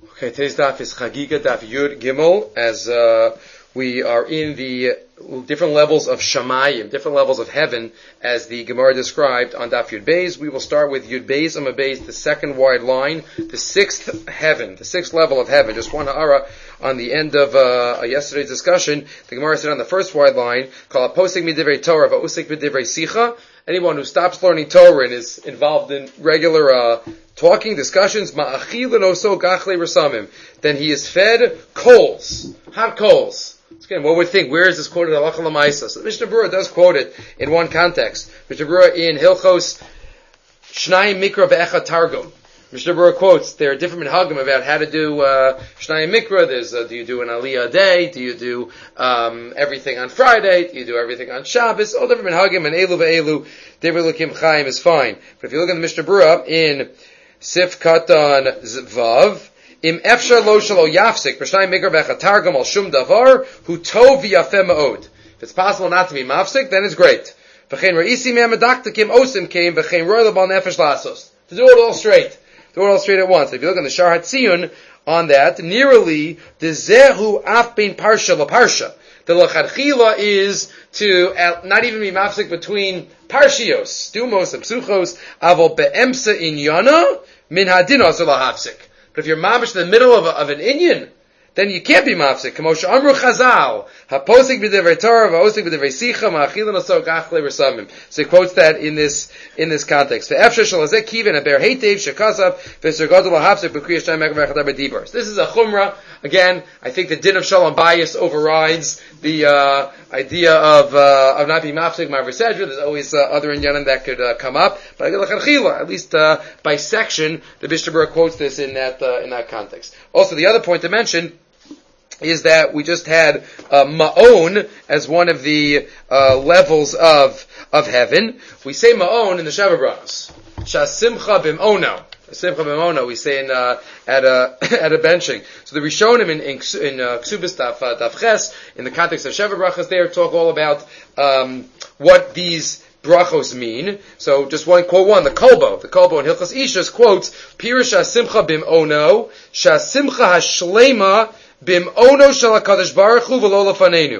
Okay, today's daf is Chagiga Daf Yud Gimel, as we are in the different levels of Shamayim, different levels of heaven, as the Gemara described on Daf Yud Beis. We will start with Yud Beis Amud Beis, the second wide line, the sixth heaven, the sixth level of heaven. Just one ha'ara on the end of yesterday's discussion. The Gemara said on the first wide line, Kol haposek midivrei Torah va'usek midivrei sicha. Anyone who stops learning Torah and is involved in regular talking, discussions, ma'achilin oso gachle rasamim, then he is fed coals, hot coals. Again, what would think? Where is this quoted? Halacha l'maisa. So the Mishnah Berurah does quote it in one context. Mishnah Berurah in Hilchos Shnayim Mikra ve'echad Targum. Mishnah Berurah quotes there are different minhagim about how to do Shnayim Mikra. There's do you do an Aliyah a day? Do you do everything on Friday? Do you do everything on Shabbos? All different minhagim, and Elu ve'elu Devar Lukim Chaim is fine. But if you look at the Mishnah Berurah in Sif Katan Vav, Im Efshar Lo Shalo Yafsik B'Shnayim Mikra ve'echad Targum al Shum Davar Hu Tov V'Yafeh Ma'od. If it's possible not to be mafsik, then it's great. V'chein Ra'isi Me'amadaktakim Osim Came V'chein Roy L'Bal Nefesh Lasos. To do it all straight. Do it all straight at once. If you look on the Shar HaTziyun on that, nearly the Zehu Af Bein Parsha La Parsha. The L'chadchila is to not even be mafsik between Parshios, Stumos and Psuchos, Avol Be'emsa Inyana Min Hadinos Lahafsik. But if you're mamish in the middle of an inyan, then you can't be mafsik. Kamosha Amru Chazal, Haposik b'devrei Torah, Va'osik b'devrei Sicha, Ma'achilin oso gachle resamim. So he quotes that in this context. Ve'efshar shalazek kiven aber heitev shekasav v'sergadol lahapsik b'kriyas shtayim mekar v'echadar b'dibars. This is a chumrah. Again, I think the din of shalom bayis overrides the idea of not being mafsik ma'aver sedra. There's always other inyanim that could come up, but at least by section, the Mishnah Berurah quotes this in that context. Also, the other point to mention is that we just had Ma'on as one of the levels of heaven. We say Ma'on in the Sheva Brachos. Shasimcha bim'ono. Simcha bim'ono, we say at a benching. So the Rishonim in Ksubis Daf Ches, in the context of Sheva Brachos there, talk all about what these brachos mean. So just quote one, the Kolbo in Hilchos Ishus quotes, Pirush Shasimcha bim'ono, Shasimcha hashlema Bim'ono shel HaKadosh Baruch Hu v'lo lefanenu.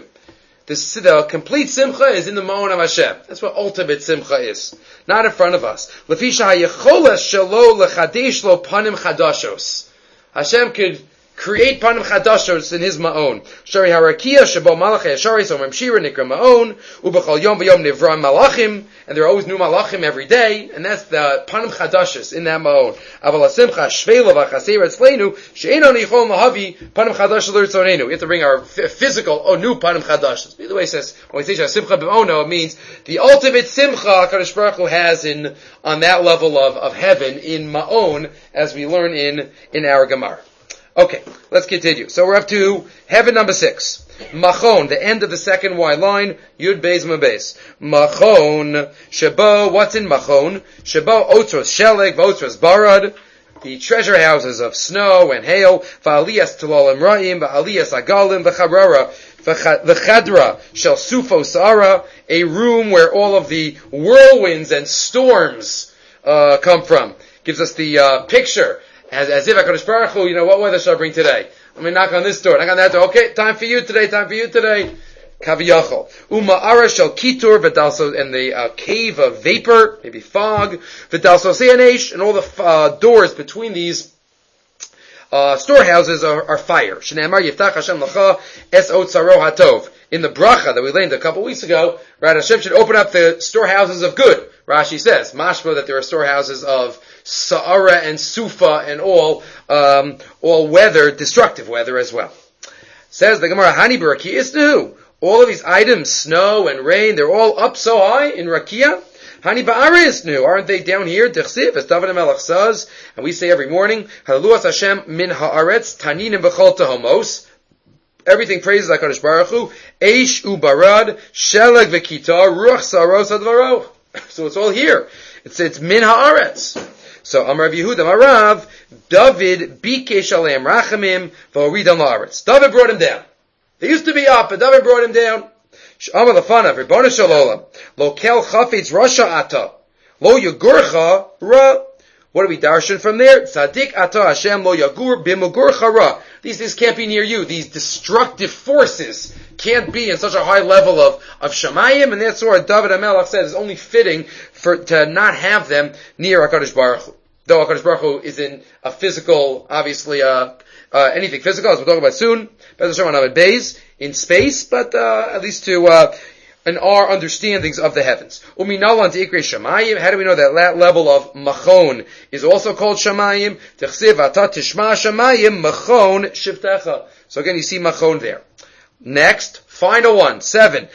The complete simcha is in the Ma'on of Hashem. That's what ultimate simcha is. Not in front of us. Lefisha hayecholes shelo lechadesh lo panim chadashos. Hashem could create panim chadashos in His Ma'on. Shari harakia shebo malachei Ashari somem shira nikra Ma'on ubechol yom v'yom nivra malachim, and there are always new malachim every day, and that's the panim chadashos in that Ma'on. Aval hasimcha shveila v'chaseir etzleinu she'eino nichol mahavi panim chadashos l'ritzonenu. We have to bring our physical new panim chadashos. By the way, it says when we say simcha b'ono, it means the ultimate simcha HaKadosh Baruch Hu has on that level of heaven in Ma'on, as we learn in our Gemara. Okay, let's continue. So we're up to heaven number 6. Machon, the end of the second wide line, Yud Beis Amud Beis. Machon, Shebo, what's in Machon? Shebo, Otros Sheleg, Otros Barad, the treasure houses of snow and hail, Va'aliyas Tololim Ra'im, Va'aliyas Agalim, V'charara, V'chadra, Shel Sufo Sa'ara, a room where all of the whirlwinds and storms come from. Gives us the picture. As if HaKadosh Baruch Hu, what weather shall I bring today? Let me knock on this door, knock on that door. Okay, time for you today. Kaviyachol. Uma'ara shel kitur v'dalso, and the cave of vapor, maybe fog, v'dalso se'anesh, and all the doors between these storehouses are fire. Shneimar yiftach Hashem lacha es otzaro hatov. In the bracha that we learned a couple weeks ago, right, Hashem should open up the storehouses of good. Rashi says, mashma, that there are storehouses of Sa'ara and Sufa and all weather, destructive weather as well. Says the Gemara, Hani b'Rakia isnu. All of these items, snow and rain, they're all up so high in Rakia. Hani ba'ara isnu. Aren't they down here? Dechsiv, as David HaMelech says, and we say every morning, Hallelujah Hashem min ha'aretz, taninim b'chol tahomos. Everything praises HaKadosh Baruch Hu. Eish ubarad, sheleg v'kita, ruach saros advaroch. So it's all here. It's min ha'aretz. So Amar Rav Yehuda Marav, David bikesh aleim rachamim v'oridam la'aretz. David brought him down. They used to be up, but David brought him down. Amar lefanav, Ribono shel olam, lo kel chafetz rasha ata, lo yugurcha ra. What do we darshan from there? Tzadik ata Hashem lo yagur b'mugur chara. These things can't be near you. These destructive forces can't be in such a high level of Shamayim, and that's why David HaMelech said it's only fitting to not have them near HaKadosh Baruch Hu. Though HaKadosh Baruch Hu is in a physical, obviously, anything physical, as we'll talk about soon, in space, but at least to in our understandings of the heavens. Uminalan teikre shamayim. How do we know that level of machon is also called shamayim? Techsiv ata tishma shamayim machon shivtecha. So again, you see machon there. Next, final one, 7.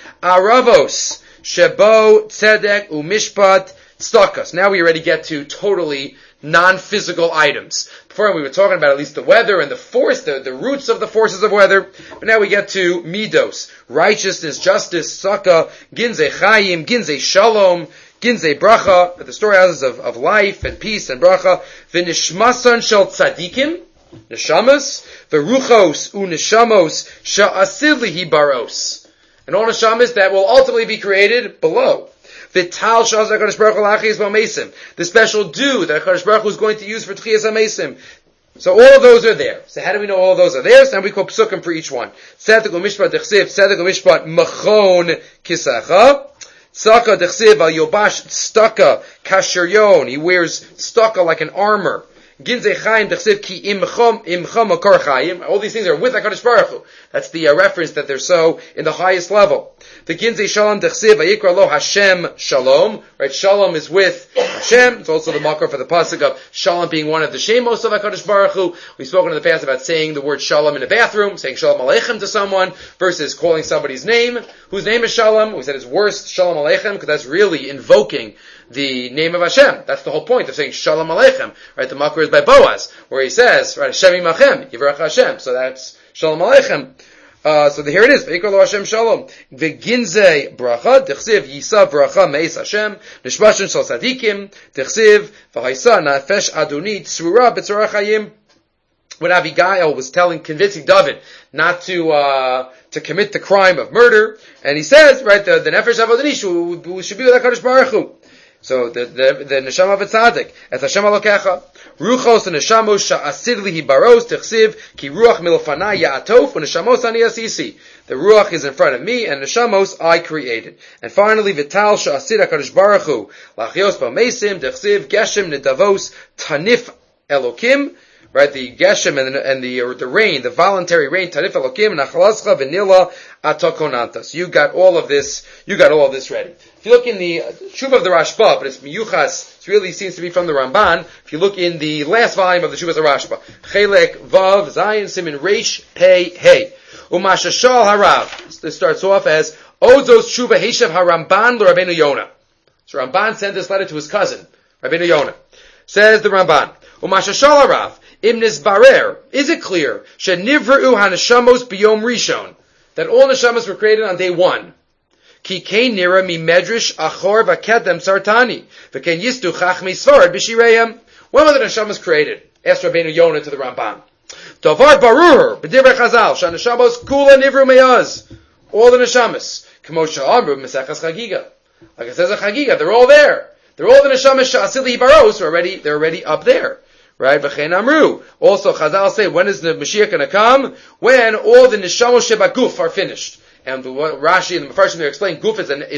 Aravos shebo tzedek umishpat tzedakos. Now we already get to totally non-physical items. Before we were talking about at least the weather and the force, the roots of the forces of weather, but now we get to midos, righteousness, justice, tzedakah, ginzei chayim, ginzei shalom, ginzei bracha, the storehouses of life and peace and bracha, v'nishmasan shel tzadikim, neshamas, v'ruchos u'neshamos sha'asid lihi baros, and all neshamas that will ultimately be created below. Vital shaz HaKadosh Baruch Hu lachis b'amesim. The special dew that HaKadosh Baruch Hu is going to use for tchiyas amesim. So all of those are there. So how do we know all of those are there? So now we call psukim for each one. Tzedek u'mishpat dechsiv, tzedek u'mishpat machon kisacha. Tzaka dechsiv al yobash tzaka kasheryon. He wears tzaka like an armor. Ginzei chayim dechsiv ki imcham akar chayim. All these things are with HaKadosh Baruch Hu. That's the reference that they're so in the highest level. The Ginzei Shalom Dechsiv Vayikra Lo Hashem Shalom. Right, Shalom is with Hashem. It's also the makar for the pasuk of Shalom being one of the shemos of HaKadosh Baruch Hu. We've spoken in the past about saying the word Shalom in a bathroom, saying Shalom Aleichem to someone versus calling somebody's name. Whose name is Shalom? We said it's worse Shalom Aleichem because that's really invoking the name of Hashem. That's the whole point of saying Shalom Aleichem. Right, the makar is by Boaz, where he says, right, Hashem Imachem, Yivrach Hashem. So that's Shalom Aleichem. So here it is. V'ikra lo Hashem Shalom. V'ginzei bracha. T'chsiv Yisav bracha meis Hashem. Nishbashin shal tzadikim. T'chsiv v'haisa nafesh adonit tzrura b'tzorah chayim. When Abigail was convincing David not to commit the crime of murder, and he says, right, the nefesh adonit should be with HaKadosh Baruch Hu. So the neshama of a tzaddik, et Hashem alokecha, ruchos and neshamos sha'asid lihi baros techsiv ki ruach milfanai ya'atof u'neshamos ani asisi. The ruach is in front of me, and neshamos I created. And finally, vital sha'asid HaKadosh Baruch Hu lachios b'meisim techsiv geshem nedavos tanif elokim. Right, the geshem and the rain, the voluntary rain, tanif elokim nachalascha v'nila atakonantas. You got all of this ready. If you look in the Shuvah of the Rashba, but it's miyuchas, it really seems to be from the Ramban. If you look in the last volume of the Shuvah of the Rashba, Chelek Vav Zayin Simin Reish Pei Hey Umashashal Harav. This starts off as Odzos Shuvah Heshav Haramban LeRabbeinu Yonah. So Ramban sent this letter to his cousin, Rabbeinu Yonah. Says the Ramban, Umashashal Harav Imnis Barer. Is it clear Shenivru Haneshamos Biyom Rishon that all neshamas were created on day 1? Ki kein nira mi medrish achor v'kedem sartani v'ken yistu chachmi svarad b'shireyam. When were the neshamas created? Asked Rabbeinu Yonah to the Ramban. Davar barur b'divrei Chazal sh'neshamos kula nivru meyaz. All the neshamas. K'mo she'amru b'mesechas chagiga. Like it says in Chagiga, they're all there. They're all the neshamas sha'asid lihi baros. They're already up there. Right? V'chein amru. Also Chazal say, when is the Mashiach going to come? When all the neshamos shebaguf are finished. And what Rashi and the Mefarshim there explain, guf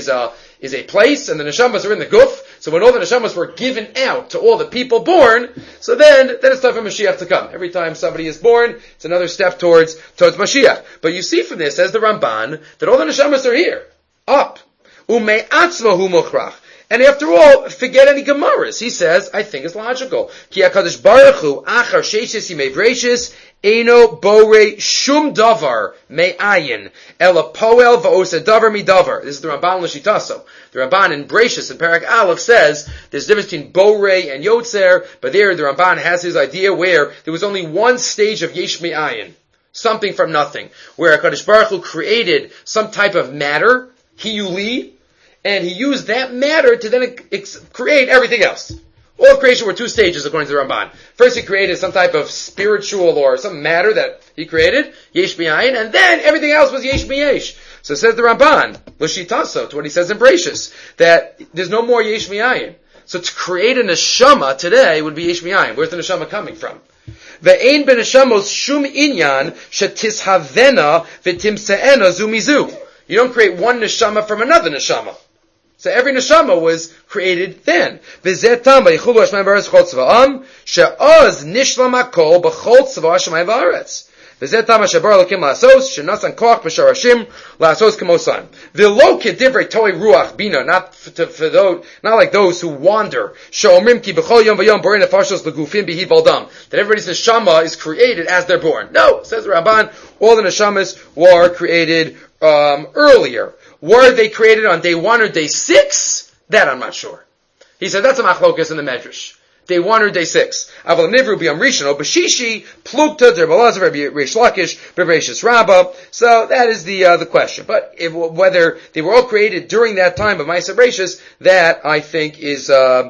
is a place, and the neshamas are in the guf. So when all the neshamas were given out to all the people born, so then it's time for Mashiach to come. Every time somebody is born, it's another step towards Mashiach. But you see from this, says the Ramban, that all the neshamas are here, up. Umei atzmahu mochrach. And after all, forget any Gemaras. He says, I think it's logical. Ki HaKadosh Baruch Hu, achar sheishis yimei breishis, eino borei shum davar me'ayin, ela poel va'osa davar mi davar. This is the Ramban L'Shitaso. The Ramban in Breishis, in Parak Aleph, says there's a difference between borei and yotzer, but there the Ramban has his idea where there was only one stage of yesh me'ayin, something from nothing, where HaKadosh Baruch Hu created some type of matter, hiyuli, and he used that matter to then create everything else. All of creation were 2 stages according to the Ramban. First he created some type of spiritual or some matter that he created, yesh mi'ayin, and then everything else was yesh mi'yesh. So says the Ramban, L'Shitaso, to what he says in Breishis, that there's no more yesh mi'ayin. So to create a neshama today would be yesh mi'ayin. Where's the neshama coming from? Ve'ein beneshamos shum inyan shetishavena v'timse'ena zu mizu. You don't create one neshama from another neshama. So every neshama was created then. V'zeh tam v'yichulu hashmayim v'aretz chol tzva'am she'oz nishlam hakol b'chol tzva hashmayim v'aretz. V'zeh tam hashabar elokim la'asos she'nasan koach b'sharashim la'asos k'mosan. V'lo k'divrei toi ruach bina, not like those who wander. She'omrim ki b'chol yom v'yom borei nefashos l'gufim b'hi v'aldam. That everybody's neshama is created as they're born. No, says the Ramban, all the neshamas were created earlier. Were they created on day 1 or day 6? That I'm not sure. He said that's a machlokas in the Medrash. Day 1 or day 6. Aval nivru b'yam rishon b'shishi plukta derbalazav reish lakish b'reishis rabba. So that is the question. But whether they were all created during that time of Ma'aser Bereishis, that I think is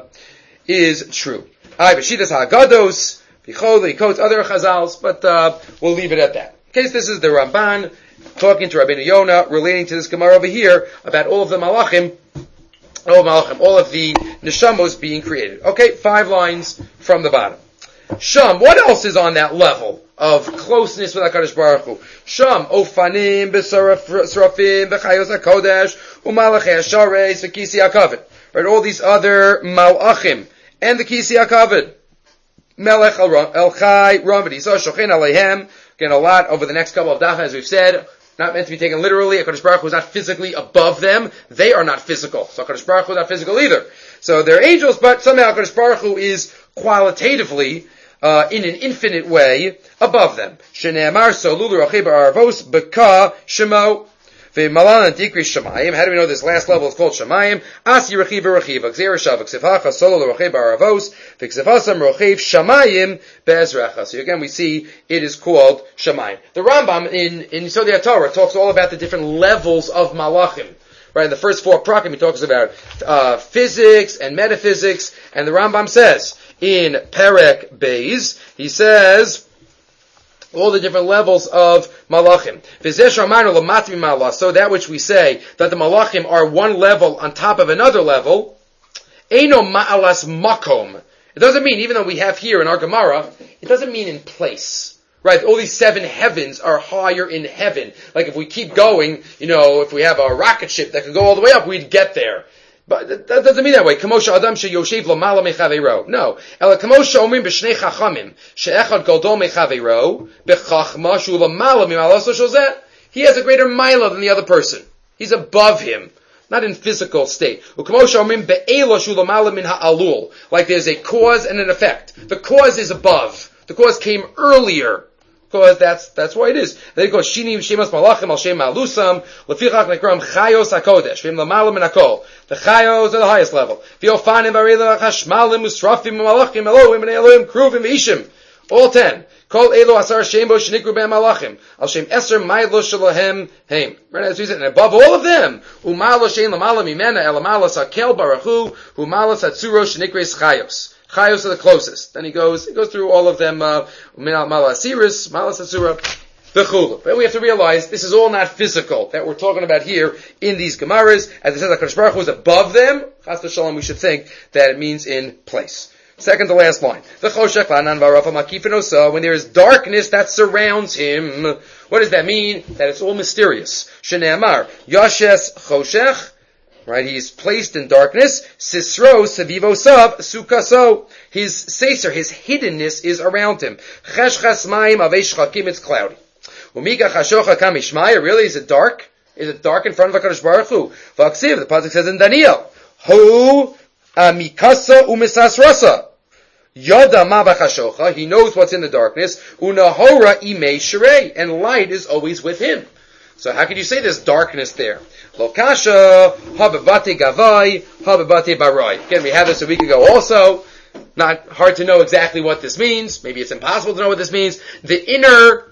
true. Ay b'shitas ha'agados b'chol likot other chazals, but we'll leave it at that. In case this is the Ramban talking to Rabbeinu Yonah, relating to this Gemara over here about all of the malachim, all of the neshamos being created. Okay, 5 lines from the bottom. Sham, what else is on that level of closeness with HaKadosh Baruch Hu? Sham, ofanim, b'sarafim, b'chayos HaKodesh, u'malachei HaShareis, v'kisi HaKavod. Right, all these other malachim, and the kisi HaKavod. Melech El-Chai, Ramadi, so Shochin Aleihem. Again, a lot over the next couple of dafas, as we've said, not meant to be taken literally. HaKadosh Baruch Hu is not physically above them. They are not physical. So HaKadosh Baruch Hu is not physical either. So they're angels, but somehow HaKadosh Baruch Hu is qualitatively, in an infinite way, above them. Shene'amar so lulu rachei ba'arvos b'ka shemo. V'malan dikri shamayim. How do we know this last level is called shamayim? Asi rechiva rechiva. Gzeir shav. Ksefhacha solo l'rachei ba'aravos. V'ksefasam rochei shamayim be'ezracha. So again we see it is called shamayim. The Rambam in Yesodei HaTorah talks all about the different levels of malachim. Right, in the first 4 prakim he talks about physics and metaphysics. And the Rambam says, in Perek Beis, he says, all the different levels of malachim. So that which we say, that the malachim are one level on top of another level, eino ma'alas makom. It doesn't mean, even though we have here in our Gemara, it doesn't mean in place. Right, all these 7 heavens are higher in heaven. Like if we keep going, if we have a rocket ship that could go all the way up, we'd get there. But that doesn't mean that way. Kamosha adam sheyoshev lamala mechaveiro. No. Ela kamosha omrim b'shnei chachamim she'echad gadol mechaveiro b'chachma shu lamala mimalaso shozeh. He has a greater mila than the other person. He's above him, not in physical state. Ukamosha omrim be'ela shu lamala min ha'alul. Like there's a cause and an effect. The cause is above. The cause came earlier. Because that's why it is. They go shinim shemas malachim al shem alusam lefichach nekram chayos hakodesh v'im lamalam min hakol. The chayos are the highest level. V'yofanim b'arei chashmalim usrafim malachim Elohim and Elohim kruvim v'ishim. All 10. Kol elo asar shem bo shenikru b'em malachim al shem eser maylo shalahem heim. Right, as we said, and above all of them, umalo shem lamalam imena elamalas hakel barachu umalas hatzuros shenikres chayos. Chayos are the closest. Then he goes through all of them, Malasiris, Malasasura, the Chulu. But we have to realize this is all not physical that we're talking about here in these Gemaras. As it says, HaKadosh Baruch Hu is above them. Chas v'shalom, we should think that it means in place. Second to last line. The Choshech Lanan Varafa Makifin Osa, when there is darkness that surrounds him. What does that mean? That it's all mysterious. Shene'amar, Yashes Choshech, right, he's placed in darkness. Sisro savivo sav sukaso. His seser, his hiddenness is around him. Cheshchas mayim avesh chakim, it's cloudy. Umika chashocha kam ishmaya. Really, is it dark? Is it dark in front of HaKadosh Baruch Hu? V'aksiv, the pasuk says in Daniel, Hu amikasa umisas rasa. Yada ma b'chashocha. He knows what's in the darkness. Unahora imei shirei, and light is always with him. So how can you say there's darkness there? Lokasha, hababate gavai, hababate barai. Again, we had this a week ago also. Not hard to know exactly what this means. Maybe it's impossible to know what this means. The inner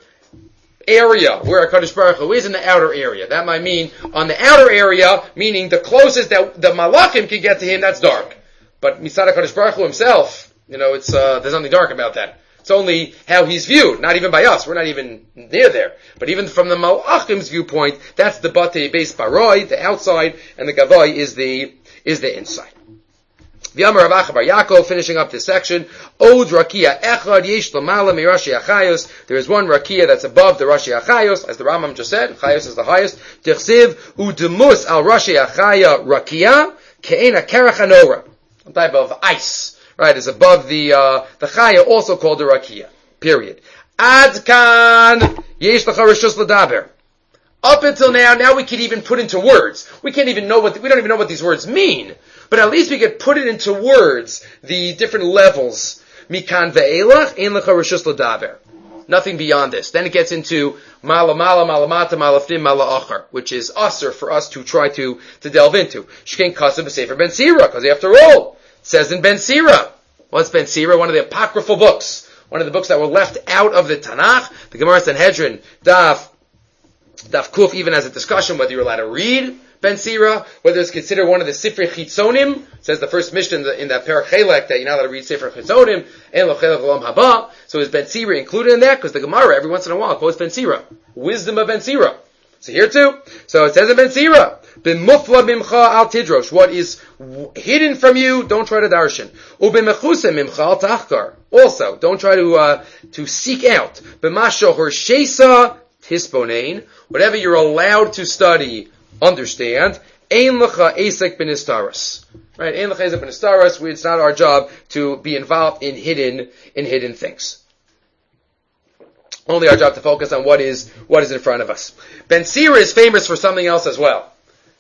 area where HaKadosh Baruch Hu is, in the outer area. That might mean on the outer area, meaning the closest that the malachim can get to him, that's dark. But Mitzad HaKadosh Baruch Hu himself, there's nothing dark about that. It's only how he's viewed, not even by us. We're not even near there. But even from the Malachim's viewpoint, that's the Batei Beis Baroi, the outside, and the Gavai is the inside. V'yamar Rav Acha bar Yaakov, finishing up this section, Od Rakia Echad Yesh Lamala Mi Rashi Achayos. There is one Rakia that's above the Rashi Achayos, as the Rambam just said. Chayos is the highest. Tichsiv Udemus al Rashi Achaya Rakia Ke'ena Kerach Hanora. A type of ice, right? Is above the Chaya, also called the Rakia. Period. Ad Kan Yesh Lacha Rishus L'Daber. Up until now we can even put into words. We don't even know what these words mean. But at least we could put it into words, the different levels. Mikan ve'elach, ein lecha reshus l'daber. Nothing beyond this. Then it gets into mala mala, mala mata, mala fnim, mala achar, which is usher for us to try to delve into. Shkein kasav b'sefer Ben Sira, because after all, it says in Ben Sira. What's Ben Sira? One of the apocryphal books. One of the books that were left out of the Tanakh. The Gemara Sanhedrin, Daf Kuf even has a discussion whether you're allowed to read Ben Sira, whether it's considered one of the Sifrei Chitzonim. Says the first Mishnah in that Perek Chelek that you're not allowed to read Sifrei Chitzonim. En lo chelek olam haba. So is Ben Sira included in that? Because the Gemara every once in a while quotes Ben Sira. Wisdom of Ben Sira. So here too. So it says in Ben Sira, B'mufla mimcha al tidrosh. What is hidden from you, don't try to darshan. U'b'mechusem mimcha al tachkar. Also, don't try to seek out. B'masho horshesa tisponein. Whatever you're allowed to study, understand. Ein lecha esek b'nistaras. Right? Ein lecha esek b'nistaras. It's not our job to be involved in hidden things. Only our job to focus on what is in front of us. Ben Sira is famous for something else as well.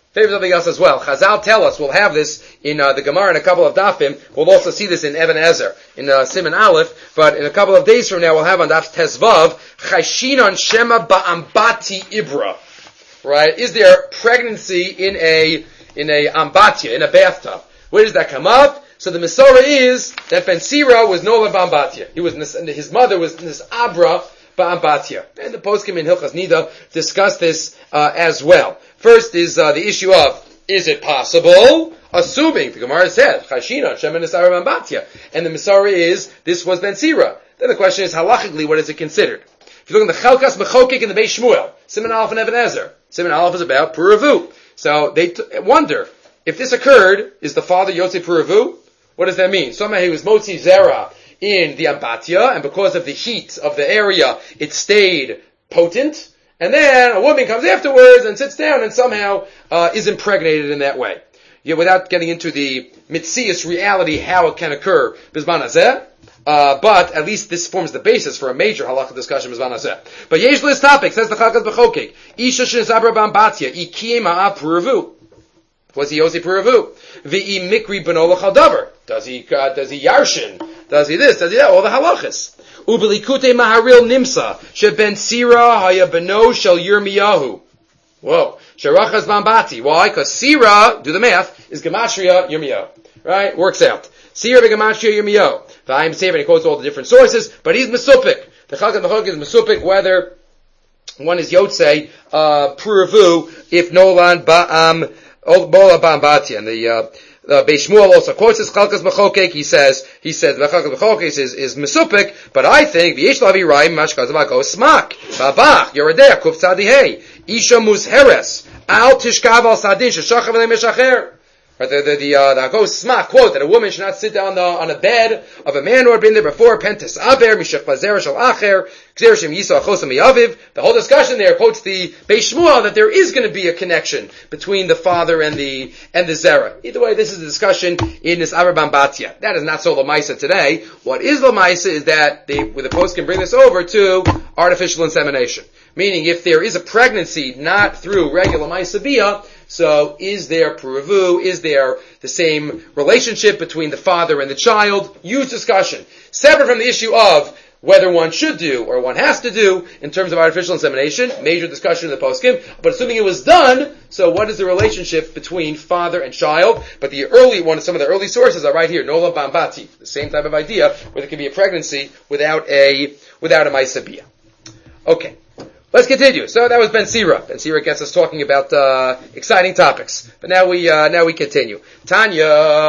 Chazal tell us, we'll have this in the Gemara in a couple of dafim. We'll also see this in Even Ezer, in Siman Aleph. But in a couple of days from now, we'll have on Daf Tezvav, Chayshinon Shema Ba'ambati Ibra. Right? Is there pregnancy in a ambatya, in a bathtub? Where does that come up? So the Mesorah is that Ben Sira was Nola Ba'ambatya. His mother was Nisabra Ba'ambatya. And the poskim in Hilchas Nida discuss this as well. First is the issue of, is it possible? Assuming, the Gemara said, Chashina, Shem and Nisara Ba'ambatya. And the Mesorah is, this was Ben Sira. Then the question is, halachically, what is it considered? If you look at the Chalkas Mechokik in the Beis Shmuel, Siman Aleph and Even Ezer. Siman Aleph is about Puravu. So they wonder, if this occurred, is the father Yosef Puravu? What does that mean? Somehow he was Motzi Zera in the Ambatya, and because of the heat of the area, it stayed potent. And then a woman comes afterwards and sits down and somehow is impregnated in that way. Yeah, without getting into the mitzias reality, how it can occur, Bizman Hazeh. But at least this forms the basis for a major halakha discussion, Bizman Hazeh. But yesh list topic, says the Chalkas B'chokik, Isha Shinizabra B'ambatya, Ikiem Ma'a Puravu. Was he Yosef Puravu? V'i mikri b'no l'chadavar. Does he yarshin? Does he this? Does he that? All the halachas. Ubelikute maharil nimsa. Sheben Sira haya b'no shel Yirmiyahu. Whoa. Sherachas bambati. Why? Because Sira, do the math, is Gematria Yirmiyahu. Right? Works out. Sira v'Gematria Yirmiyahu. V'ayim Sefer, he quotes all the different sources, but he's Mesupik. The Chalkas B'chokik is Mesupik, whether one is Yotzei, Puravu, if Nolan Ba'am, Bola Ba'ambatya. And the Beis Shmuel also quotes this Chalkas B'chokik. He says the Chalkas B'chokik is Mesupik, but I think V'yesh Lavi Raim Mashkazavak Smak Babach Yeredeh Kuf Tzadihei Isha Musheres Al Tishkav Al Sadin Sheshachav Elei Meshacher. The Hagos Smak quote that a woman should not sit down on a bed of a man who had been there before. Pentis Aber Mishach Bazer Shal Acher Gzerishim Yisa Achosam Yaviv. The whole discussion there quotes the Beis Shmuel that there is going to be a connection between the father and the Zera. Either way, this is a discussion in this Aber Bambatya. That is not so Lamaisa today. What is Lamaisa is that the post can bring this over to artificial insemination. Meaning, if there is a pregnancy not through regular Maisa Bia, so is there Puravu? Is there the same relationship between the father and the child? Huge discussion. Separate from the issue of whether one should do or one has to do in terms of artificial insemination. Major discussion in the poskim. But assuming it was done, so what is the relationship between father and child? But some of the early sources are right here. Nola Bambati. The same type of idea where there can be a pregnancy without a Maisa Bia. Okay. Let's continue. So that was Ben Sira. Ben Sira gets us talking about exciting topics. But now we continue. Tanya,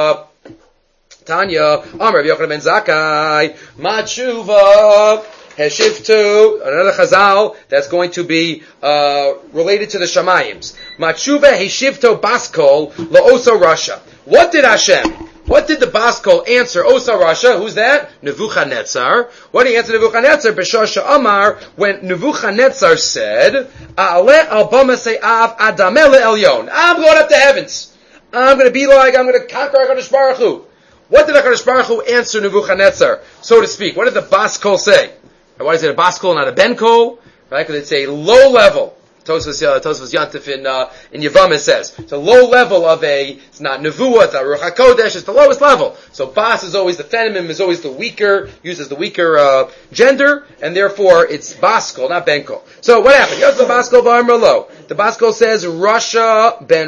Amar Rabbi Yochanan ben Zakkai, Matshuva Heshivtu, another Chazal that's going to be related to the Shamayims. Matshuva Heshivto Baskol La'oso Rasha. What did Hashem What did the Baskol answer? Osa Rasha, who's that? Nebuchadnezzar. What did he answer Nebuchadnezzar? Beshasha Amar, when Nebuchadnezzar said, Ale al bama se'av adamele elyon. I'm going up to heavens. I'm going to conquer HaKadosh Baruch Hu. What did HaKadosh Baruch Hu answer Nebuchadnezzar, so to speak? What did the Baskol say? Why is it a Baskol, not a Benkol? Right? Because it's a low level. Tosfos Yantif in Yevamah says it's a low level of it's not Nevuah, it's not Ruach HaKodesh, it's the lowest level. So Bas is always the feminine, is always the weaker, uses the weaker gender, and therefore it's Baskol, not Benkol. So what happened? Here's the Baskol Bar Merlo. The Baskol says Rasha ben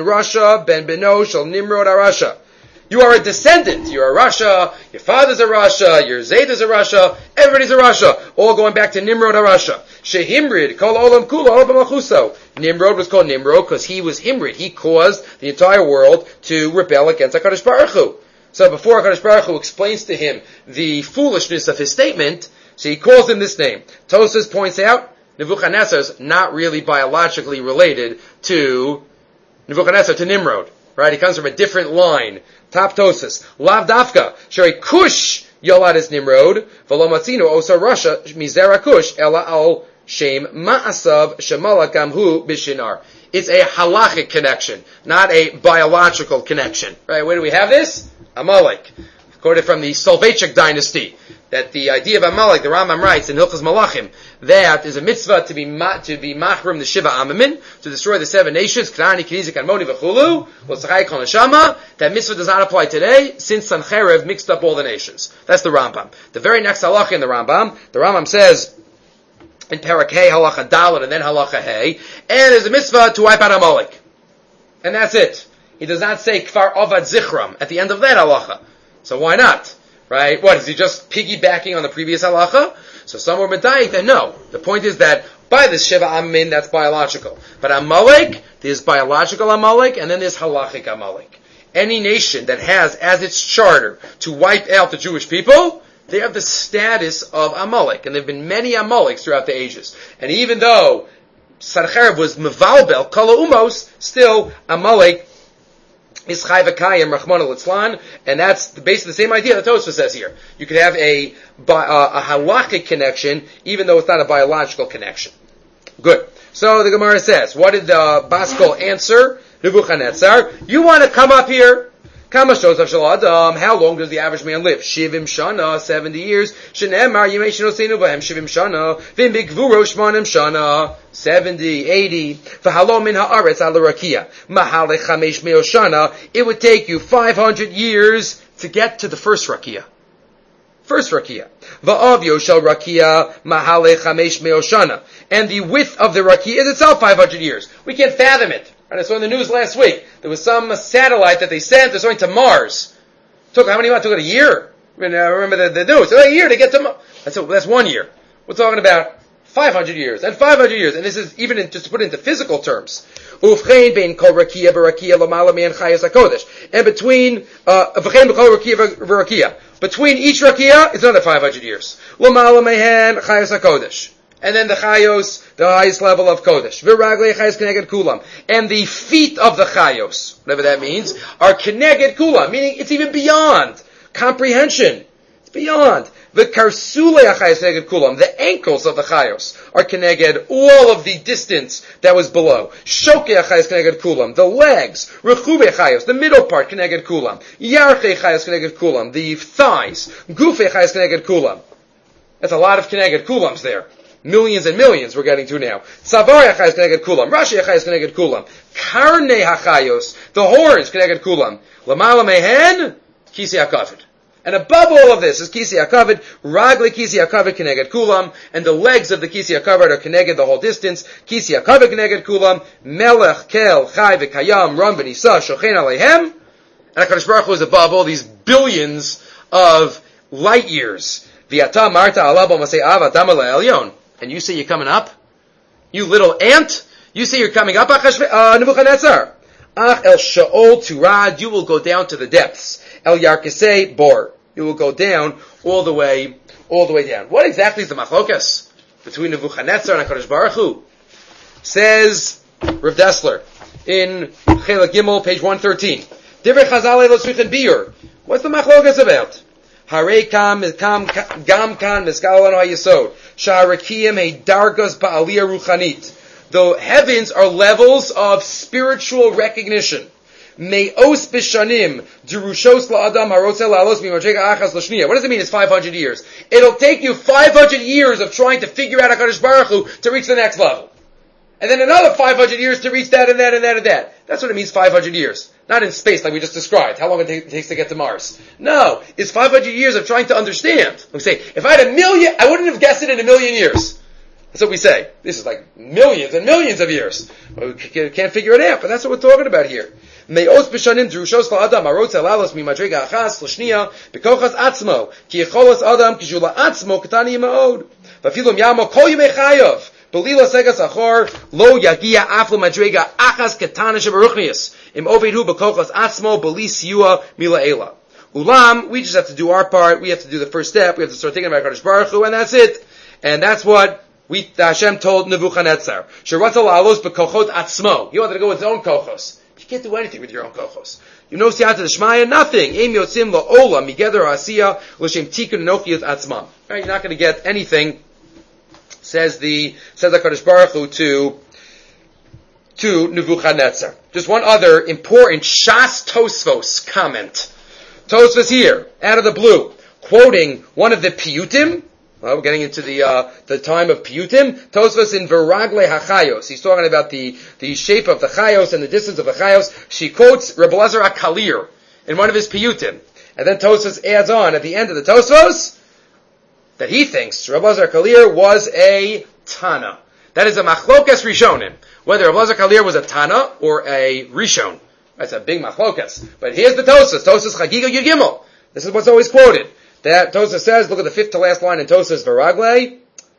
Beno shel Nimrod HaRasha. You are a descendant. You're a Rasha. Your father's a Rasha. Your Zayda's a Rasha. Everybody's a Rasha. All going back to Nimrod HaRasha. Shehimrid kol olam kula olam b'malchuso. Nimrod was called Nimrod because he was Himrid. He caused the entire world to rebel against HaKadosh Baruch Hu. So before HaKadosh Baruch Hu explains to him the foolishness of his statement, so he calls him this name. Tosfos points out Nebuchadnezzar is not really biologically related to Nebuchadnezzar, to Nimrod. Right? He comes from a different line. Top Tosfos. Lav Dafka. Shari Kush Yolad is Nimrod. V'lo matzino osa Rasha mizera Kush ela al shem ma'asav shemala gamhu bishinar. It's a halachic connection, not a biological connection. Right? Where do we have this? Amalek. Quoted from the Soloveitchik dynasty. That the idea of Amalek, the Rambam writes in Hilchos Malachim, that is a mitzvah to be machrim the Shiva Amamin, to destroy the 7 nations, Knani, Kenizik, Almoni, V'chulu, L'tzachai Kol Neshama. That mitzvah does not apply today, since Sancherev mixed up all the nations. That's the Rambam. The very next halacha in the Rambam says, in Perek Hey, halacha Dalet, and then halacha Hey, and there's a mitzvah to wipe out Amalek. And that's it. He does not say Kfar Avad Zichram at the end of that halacha. So why not? Right? What, is he just piggybacking on the previous halacha? So some were medayik that no. The point is that by this Sheva Amin, that's biological. But Amalek, there's biological Amalek, and then there's halachic Amalek. Any nation that has as its charter to wipe out the Jewish people, they have the status of Amalek. And there have been many Amaleks throughout the ages. And even though Sancherev was Mevalbel, Kala Umos, still Amalek is Chai V'Kayim Rachmana Litzlan, and that's basically the same idea that Tosfos says here. You could have a halachic connection, even though it's not a biological connection. Good. So the Gemara says, what did the Baskol answer? Nebuchadnezzar, you want to come up here? Kama Shosav Shel Adam, how long does the average man live? Shivim Shana, 70 years. Shenemar Yimei Shenosenu Bahem Shivim Shana. Vim Bigvuro Shmanim Shana, 70, 80. V'halo min ha'aretz ala rakia. Mahale chamesh meo shana. It would take you 500 years to get to the first rakia. First rakia. Va'avyo shel rakia mahale chamesh meo shana. And the width of the rakia is itself 500 years. We can't fathom it. And I saw in the news last week, there was some satellite that they sent, they're going to Mars. Took how many months? Took it a year? I mean, I remember the news. It took a year to get to Mars. That's 1 year. We're talking about 500 years, and 500 years, and this is even just to put it into physical terms. Ufchein bein kol rakia v'rakia l'mala me'en chayas hakodesh. And between, v'chein b'kol rakia v'rakia. Between each rakia, it's another 500 years. L'mala me'en chayas hakodesh. And then the chayos, the highest level of kodesh. V'raglei chayos keneged kulam. And the feet of the chayos, whatever that means, are keneged kulam, meaning it's even beyond comprehension. It's beyond. The karsule achayos keneged kulam, the ankles of the chayos, are keneged all of the distance that was below. Shoke achayos keneged kulam, the legs. Rechube chayos, the middle part keneged kulam. Yarche chayos keneged kulam, the thighs. Gufe chayos keneged kulam. That's a lot of keneged kulams there. Millions and millions we're getting to now. Tzavar hachayos keneged kulam. Rashi hachayos keneged kulam. Karne hachayos. The horns keneged kulam. Lamala mehen. Kisi hakavod. And above all of this is kisi hakavod. Ragli kisi hakavod keneged kulam. And the legs of the kisi hakavod are keneged the whole distance. Kisi hakavod keneged kulam. Melech kel chai v'kayam ram v'nisa shochen aleihem. And HaKadosh Baruch Hu is above all these billions of light years. V'yata marta alabo masei av atam elyon. And you say you're coming up? You little ant? You say you're coming up, Nebuchadnezzar? Ach el sha'ol turad, you will go down to the depths. El yarkesei bor, you will go down all the way down. What exactly is the machlokas between Nebuchadnezzar and HaKadosh Baruch Hu? Says Rav Dessler in Chelek Gimel, page 113. Divrei Chazal lo tzrichen biur. What's the machlokas about? Harei kam gam kan miskal lanu hayesod sha'arakiyim he dargas ba'aliyah ruchanit. The heavens are levels of spiritual recognition. Me'os b'shanim derushos la'adam harotzel la'alos mimadrega achas l'shniya. What does it mean? It's 500 years. It'll take you 500 years of trying to figure out HaKadosh Baruch Hu to reach the next level. And then another 500 years to reach that and that and that and that. That's what it means, 500 years. Not in space like we just described, how long it takes to get to Mars. No, it's 500 years of trying to understand. We say, if I had 1 million, I wouldn't have guessed it in 1 million years. That's what we say. This is like millions and millions of years. We can't figure it out, but that's what we're talking about here. Me'os b'shanim drushos la'adam arotz alalos mimadrega achas l'shniya b'kochas atzmo ki yecholas adam kishula atzmo katani yima'od v'afilum yamo kol yimei chayav b'lila segas achor lo yagia aflo madrega achas katana shebaruchnius im ovedhu b'kochas atzmo b'li siyua mila'ela. Ulam, we just have to do our part. We have to do the first step. We have to start thinking about HaKadosh Baruch Hu, and that's it. And that's what Hashem told Nebuchadnezzar. Sheratza la'alos b'kochot atzmo. He wanted to go with his own kochos. You can't do anything with your own kochos. You know siyata d'shmaya, nothing. Eim yotzim la'ola migeder ha'asiyah l'shem tikun enochiyot atzmam. Right, you're not going to get anything, says HaKadosh Baruch Hu to Nebuchadnezzar. Just one other important Shas Tosfos comment. Tosfos here, out of the blue, quoting one of the Piyutim. Well, we're getting into the time of Piyutim. Tosfos in Veragle HaChayos. He's talking about the shape of the Chayos and the distance of the Chayos. She quotes Reb Elazar HaKalir in one of his Piyutim. And then Tosfos adds on at the end of the Tosfos that he thinks Reb Elazar HaKalir was a Tana. That is a machlokas rishonim. Whether Reb Elazar HaKalir was a Tana or a Rishon. That's a big machlokas. But here's the Tosfos. Tosfos Chagiga Yud Gimel. This is what's always quoted. That Tosfos says, look at the fifth to last line in Tosfos Veragle.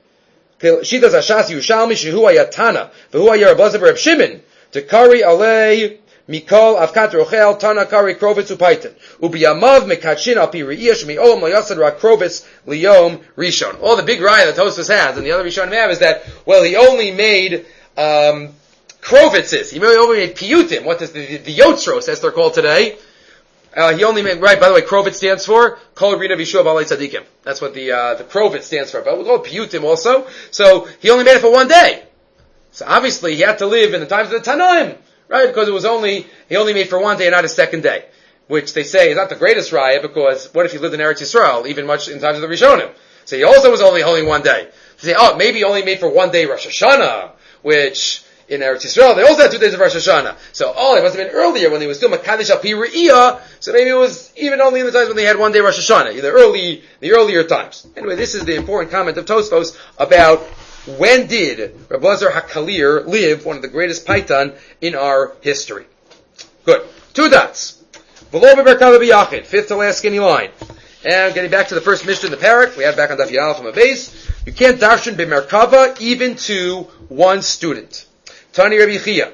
Shitas Hashas Yushalmi Shehu Ayatana Vehu Ayar Blazav Reb Shimon Tekari Alei Mikol Avkat Rochel Tana Kari Krovitz Upaitan Ubiyamav Mekachin Al Pi Reish Mi'olam Layasad Ra Krovitz Liyom Rishon. All the big raya that Tosfos has and the other Rishonim have is that, well, he only made Krovitzes. He only made Piyutim. What is the Yotzros, as they're called today? He only made, right, by the way, Krovitz stands for Kol Rina Vishua B'alei Tzadikim. That's what the Krovitz stands for. But we call it Piyutim also. So, he only made it for one day. So obviously, he had to live in the times of the Tanoim, right? Because he only made for one day and not a second day. Which they say is not the greatest raya, because what if he lived in Eretz Yisrael, even much in times of the Rishonim? So he also was only one day. They say, oh, maybe he only made for one day Rosh Hashanah, which in Eretz Yisrael, they also had 2 days of Rosh Hashanah. So, it must have been earlier when they was still Makadosh Al Pi Re'iyah, so maybe it was even only in the times when they had one day Rosh Hashanah, the earlier times. Anyway, this is the important comment of Tosfos about when did Reb Elazar HaKalir live, one of the greatest Paitan in our history. Good. 2 dots. V'lo b'merkava b'yachid, fifth to last skinny line. And getting back to the first Mishnah in the parak, we have back on Daf Yalef from a base. You can't darshan b'merkava even to one student. Tani Rabbi Chia.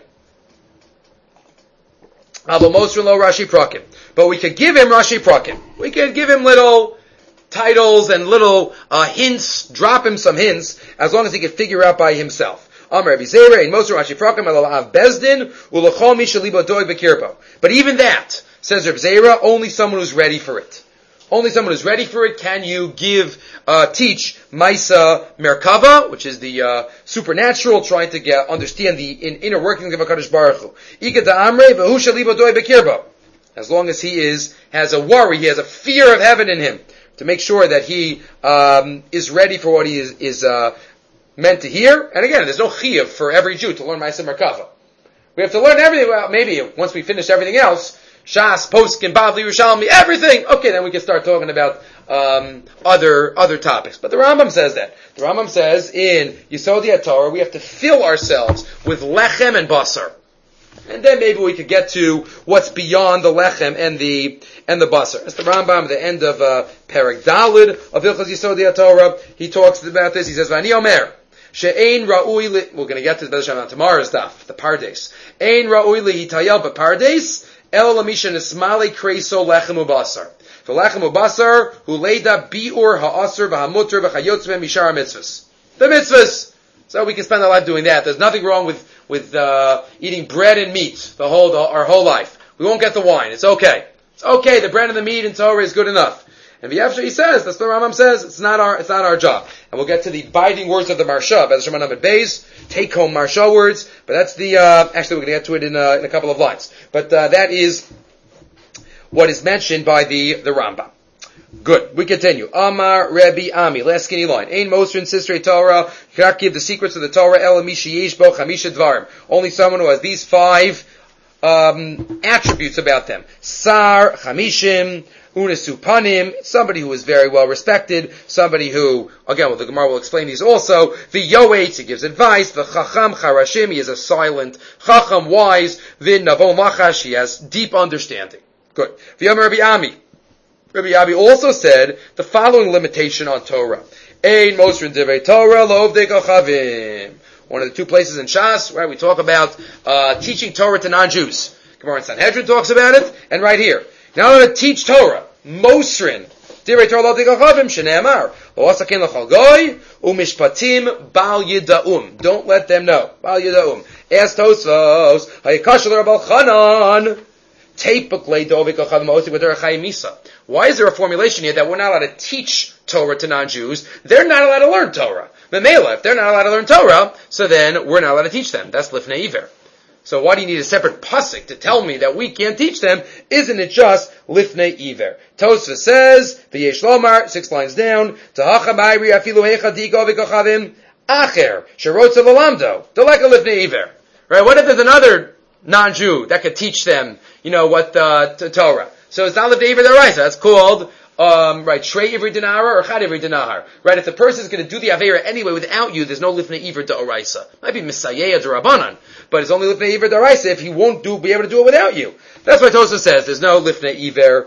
Avomosrin lo Rashi Prakim. But we could give him Rashi Prakim. We could give him little titles and little hints, drop him some hints, as long as he could figure out by himself. Amar Rabbi Zera, in Moshe Rashi Prakim, Elalav Bezdin, Ulachol Mi Shalibo Doig Bekirbo. But even that, says Rabbi Zera, only someone who's ready for it. Only someone who's ready for it can you teach Maisa Merkava, which is the supernatural, trying to understand the inner workings of HaKadosh Baruch Hu. Ika da'amre v'hu shalibo doi bekirbo. As long as he has a worry, he has a fear of heaven in him, to make sure that he is ready for what he is meant to hear. And again, there's no chiyuv for every Jew to learn Maisa Merkava. We have to learn everything. Well, maybe once we finish everything else, Shas, Poskin, Bavli, Yerushalmi, everything. Okay, then we can start talking about other topics. But the Rambam says that. The Rambam says in Yesodi HaTorah we have to fill ourselves with lechem and basar, and then maybe we could get to what's beyond the lechem and the basar. That's the Rambam at the end of Perek Dalid of Hilchos Yesodi HaTorah. He talks about this. He says, "Vani Omer." She'ein ra'ui we're going to get to this on tomorrow's daf, the Pardes. Ein ra'ui lihitayel b'Pardes. El lamisha nismali kreiso lechem ubasar. For lechem ubasar, hu leida biur ha'asar v'hamutter v'chayotz mishar mitzvahs. The mitzvahs. So we can spend our life doing that. There's nothing wrong with eating bread and meat our whole life. We won't get the wine. It's okay. Okay, the bread and the meat in Torah is good enough. And V'yafsha, he says, that's what the Rambam says, it's not our job. And we'll get to the biting words of the Marsha, Bez Hashem Amud Beis, take home Marsha words, but that's the, actually we're going to get to it in a couple of lines. But, that is what is mentioned by the Rambam. Good. We continue. Amar Rebbe Ami. Last skinny line. Ein Mosrin Sistrei Torah. You cannot give the secrets of the Torah. Ela Mishi Yesh Bo Chamisha Dvarim. Only someone who has these 5 attributes about them. Sar, Chamishim, Unasupanim, somebody who is very well respected, somebody who, again, well, the Gemara will explain these also. V'yoetz, he gives advice. V'chacham Charashim, he is a silent. Chacham, wise. V'navon Lachash, he has deep understanding. Good. V'yomer Rebbe Ami. Rebbe Abi also said the following limitation on Torah. Ein Mosrin Divrei Torah Lovdei Kochavim. One of the 2 places in Shas, right, we talk about teaching Torah to non-Jews. Gemara in Sanhedrin talks about it, and right here. Now to teach Torah, Mosrin Divrei Torah Lovdei Kochavim, Shneamar, Lo Asakin L'chol Goy, Umishpatim Bal Yidaum. Don't let them know. Bal Yidaum. Ask Tosfos, Hayakash L'Rabal Chanan, why is there a formulation here that we're not allowed to teach Torah to non-Jews? They're not allowed to learn Torah. Memela, if they're not allowed to learn Torah, so then we're not allowed to teach them. That's Lifnei Iver. So why do you need a separate pasuk to tell me that we can't teach them? Isn't it just Lifnei Iver? Tosfos says, V'yesh Lomar, 6 lines down, Tahacha Ma'iri Afilu Hecha Diko V'Kochavim, Acher, Sherotza V'Lamdo, Deleka Lifnei Iver. Right, what if there's another non-Jew that could teach them, what Torah? So it's not Lifnei Iver D'Oraisa. That's called right, Shrei Ivri Dinara or Chad Ivri Dinahar. Right, if the person is going to do the Aveira anyway without you, there's no Lifnei Iver D'Oraisa. Might be Misayeya D'Rabanan, but it's only Lifnei Iver D'Oraisa if he won't be able to do it without you. That's why Tosafos says there's no Lifnei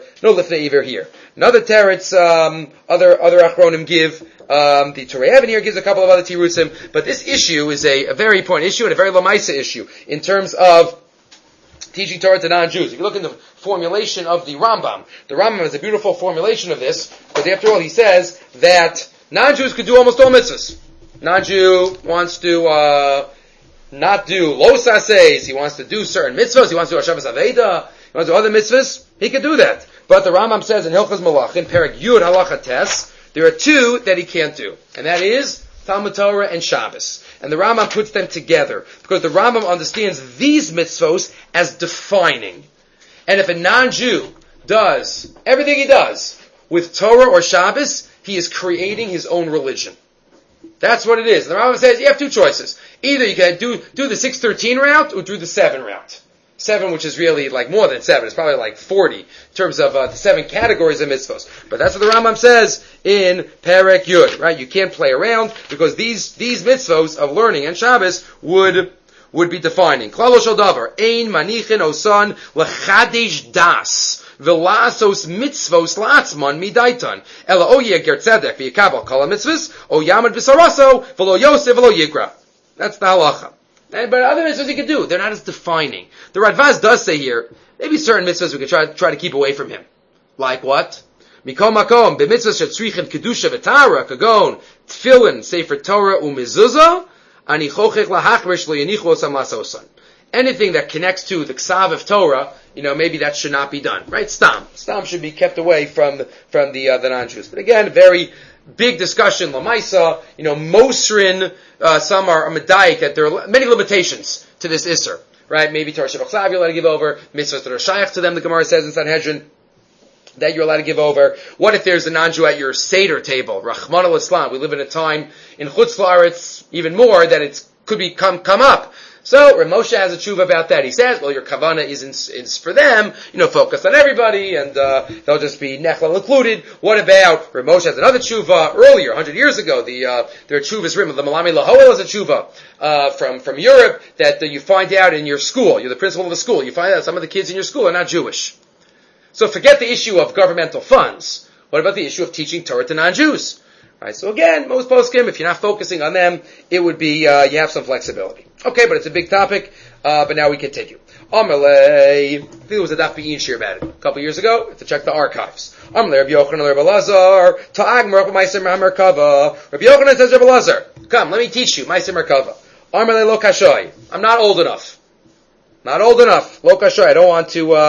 Iver here. Another teretz, other Achronim give, the Torah Even here gives a couple of other tirutzim, but this issue is a very important issue and a very Lamaisa issue in terms of teaching Torah to non-Jews. If you look in the formulation of the Rambam has a beautiful formulation of this, because after all he says that non-Jews could do almost all mitzvahs. Non-Jew wants to not do los aseis, he wants to do certain mitzvahs, he wants to do Hashavas Aveda, he wants to do other mitzvahs, he can do that. But the Rambam says in Hilchos Malachim, Perek Yud Halacha Tes, there are 2 that he can't do, and that is Talmud Torah and Shabbos. And the Rambam puts them together, because the Rambam understands these mitzvos as defining. And if a non-Jew does everything he does with Torah or Shabbos, he is creating his own religion. That's what it is. And the Rambam says you have 2 choices. Either you can do the 613 route or do the 7 route. 7, which is really like more than 7. It's probably like 40 in terms of the 7 categories of mitzvos. But that's what the Rambam says in Perek Yud, right? You can't play around because these mitzvos of learning and Shabbos would be defining. Klalo shel davar, ein manichin osan lechadesh das v'lasos mitzvos la'atzman midaitan ela o yeger tzedek v'yikabel kol mitzvos o yamad b'saraso v'lo yosef v'lo yigra. That's the halacha. But other mitzvahs he could do. They're not as defining. The Radvaz does say here, maybe certain mitzvahs we could try to keep away from him. Like what? Mikom makom, b'mitzvahs shetzrichen kedusha v'tara, kagon, tefillin, sefer Torah, u'mezuzah, ani chochech lahachrish lo yenichu osam lasosan. Anything that connects to the ksav of Torah, maybe that should not be done. Right? Stam should be kept away from the non-Jews. But again, very big discussion, Lamaisa, Mosrin, some are medayik that there are many limitations to this Isser, right? Maybe Torah Shabbat Chsav you're allowed to give over, mitzvahs that are shaykh to them, the Gemara says in Sanhedrin, that you're allowed to give over. What if there's a non-Jew at your Seder table? Rahman al-Islam. We live in a time in Chutz La'aretz, even more, that it could be come up. So, Rav Moshe has a tshuva about that. He says, well, your kavana is for them, focus on everybody, and they'll just be nechlal included. What about, Rav Moshe has another tshuva earlier, 100 years ago, their tshuva's written, the Malami Lahoel is a tshuva, from Europe, that you find out in your school, you're the principal of the school, you find out some of the kids in your school are not Jewish. So forget the issue of governmental funds. What about the issue of teaching Torah to non-Jews? Right, so again, most poskim, if you're not focusing on them, it would be, you have some flexibility. Okay, but it's a big topic, but now we continue. Amalei, I think there was a Daf Be'in shir about it a couple years ago. You have to check the archives. Amalei, Rabbi Yochanan, Rabbi Elazar, Ta'ag Merkava, Ma'aser Merkava. Rabbi Yochanan says, Rabbi Elazar, come, let me teach you, Ma'aser Merkava. Amalei lo kashoy. I'm not old enough. Lo kashoy. I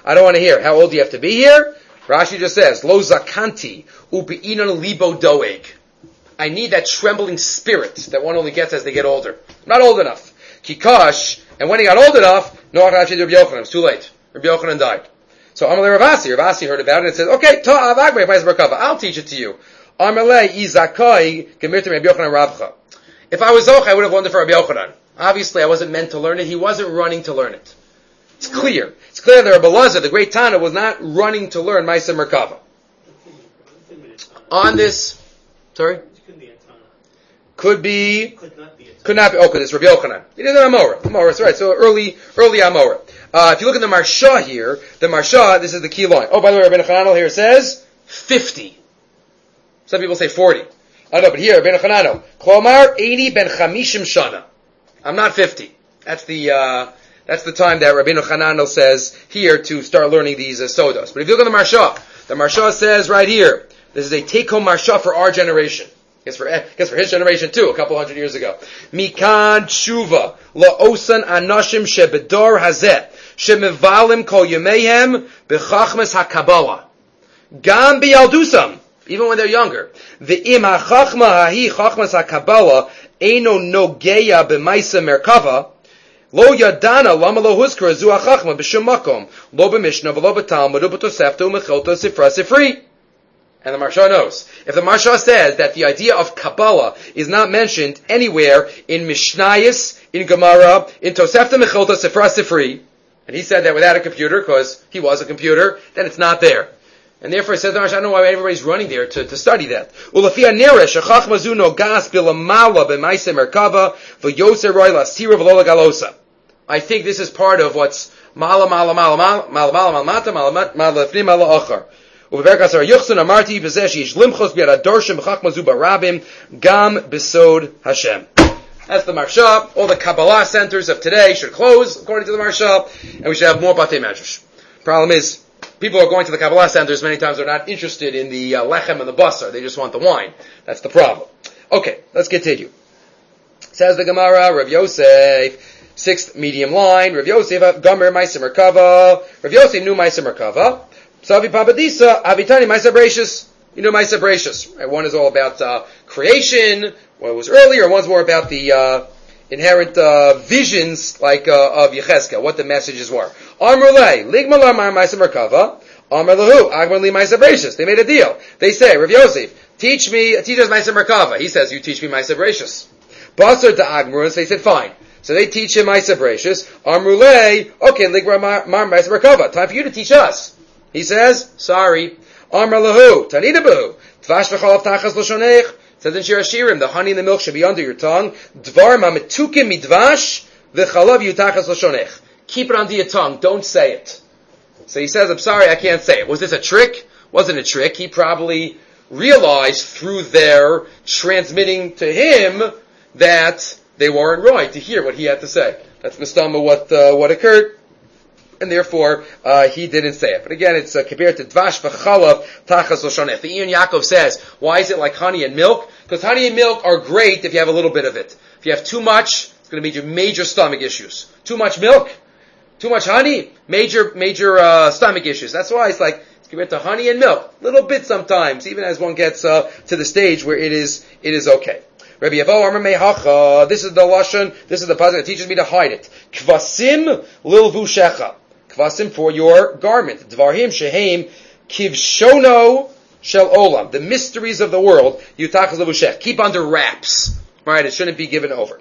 I don't want to hear. How old do you have to be here? Rashi just says, Lo zakanti u'be'inon libo doeg. I need that trembling spirit that one only gets as they get older. I'm not old enough. Kikash, and when he got old enough, Noach Rashi Rabbi Yochanan. It was too late. Rabbi Yochanan died. So Amalei Ravasi. Ravasi heard about it and said, okay, I'll teach it to you. Amalei izakai gemirtim Rabbi Yochanan Ravcha. If I was Zoch, I would have learned it for Rabbi Yochanan. Obviously, I wasn't meant to learn it. He wasn't running to learn it. It's clear. It's clear that Rabbi Elazar, the great Tana, was not running to learn Maaseh Merkava. On this, sorry? Could be. Could not be. Okay, this Rabbi Yochanan. It is an Amora. Amora, right. So early Amora. If you look at the Marsha here, this is the key line. Oh, by the way, Rabbeinu Chananel here says 50. Some people say 40. I don't know, but here, Rabbeinu Chananel, Klomar 80 ben chamishim shana. I'm not 50. That's the time that Rabbeinu Chananel says here to start learning these sodos. But if you look at the Marsha says right here, this is a take-home Marsha for our generation. I guess for his generation too, a couple hundred years ago. Mikan tshuva la'osan anashim shebedor hazeh shemevalim kol yemehem b'chachmas hakabala gam b'yaldusam, even when they're younger. Ve'im ha'chachma hahi chachmas hakabala eino nogeya b'maisa merkava lo yadana lama lo huskara zu ha'chachma b'shum makom lo b'mishnah v'lo b'talmud u'b'tosefta u'mechelta sifra sifri. And the Marsha knows. If the Marsha says that the idea of Kabbalah is not mentioned anywhere in Mishnayos, in Gemara, in Tosefta Mechilta Sifra Sifri, and he said that without a computer, because he was a computer, then it's not there. And therefore he says, I don't know why everybody's running there to study that. Ulafia Neresh, Achach Mazuno Gas Bilamala B'Maise Merkava, V'Yoser Roy Lasira V'Lola Galosa. I think this is part of what's Mala Mala Mala Mala Mala Mala Mala Mala Mala Lefnim Mala Achar. Gam besod Hashem. That's the Marsha. All the Kabbalah centers of today should close, according to the Marsha, and we should have more Batei Medrash. Problem is, people who are going to the Kabbalah centers many times are not interested in the lechem and the basar. They just want the wine. That's the problem. Okay, let's continue. Says the Gemara, Rav Yosef, 6th medium line. Rav Yosef, Gomer Maaseh Merkava. Rav Yosef knew Maaseh Merkava. Savi Papadisa, Avitani, Maaseh Bereishis. You know Maaseh Bereishis. Right? One is all about creation, one was earlier, one's more about the inherent visions like of Yechezkel, what the messages were. Amrulei, Ligmalar Maaseh Merkava, Amr Lahu, Agmar Li Maaseh Bereishis. They made a deal. They say, Rav Yosef, teach us Maaseh Merkava. He says, you teach me Maaseh Bereishis. Basar to Agmar, so they said, fine. So they teach him Maaseh Bereishis. Amrulei, okay, Ligmalar Maaseh Merkava. Time for you to teach us. He says, sorry. Amar lahu, tanina behu, dvash v'chalav tachas l'shonech. Says in Shir Hashirim, the honey and the milk should be under your tongue. Dvar ma'metukim midvash, v'chalav yutachas l'shonech. Keep it under your tongue, don't say it. So he says, I'm sorry, I can't say it. Was this a trick? Wasn't a trick. He probably realized through their transmitting to him that they weren't right to hear what he had to say. That's mistama what occurred. And therefore, he didn't say it. But again, it's compared to dvash v'chalav tachas l'shonech. The Iyon Yaakov says, why is it like honey and milk? Because honey and milk are great if you have a little bit of it. If you have too much, it's going to be major stomach issues. Too much milk, too much honey, major stomach issues. That's why it's compared to honey and milk. A little bit sometimes, even as one gets to the stage where it is okay. Rabbi Yavo Amar Mehacha, this is the Lashon, this is the pasuk that teaches me to hide it. Kvasim lilvushecha. Kvasim for your garment. Dvarhim sheheim kivshono shel olam. The mysteries of the world, yutachas levushech. Keep under wraps. Right, it shouldn't be given over.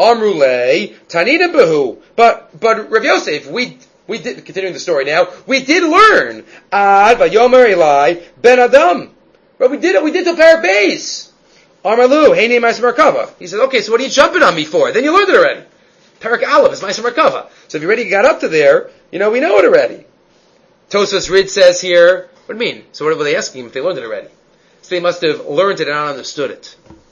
Amrulei tanina behu. But Rav Yosef, we did, continuing the story now, we did learn ad vayomer Eli ben Adam. But we did till Parak Beis. Amarlu heini Maaseh Merkava. He said, okay, so what are you jumping on me for? Then you learned it already. Parak Aleph is Maaseh Merkava. So if you already got up to there, we know it already. Tosfos Rid says here, what do you mean? So what were they asking him if they learned it already? So they must have learned it and not understood it.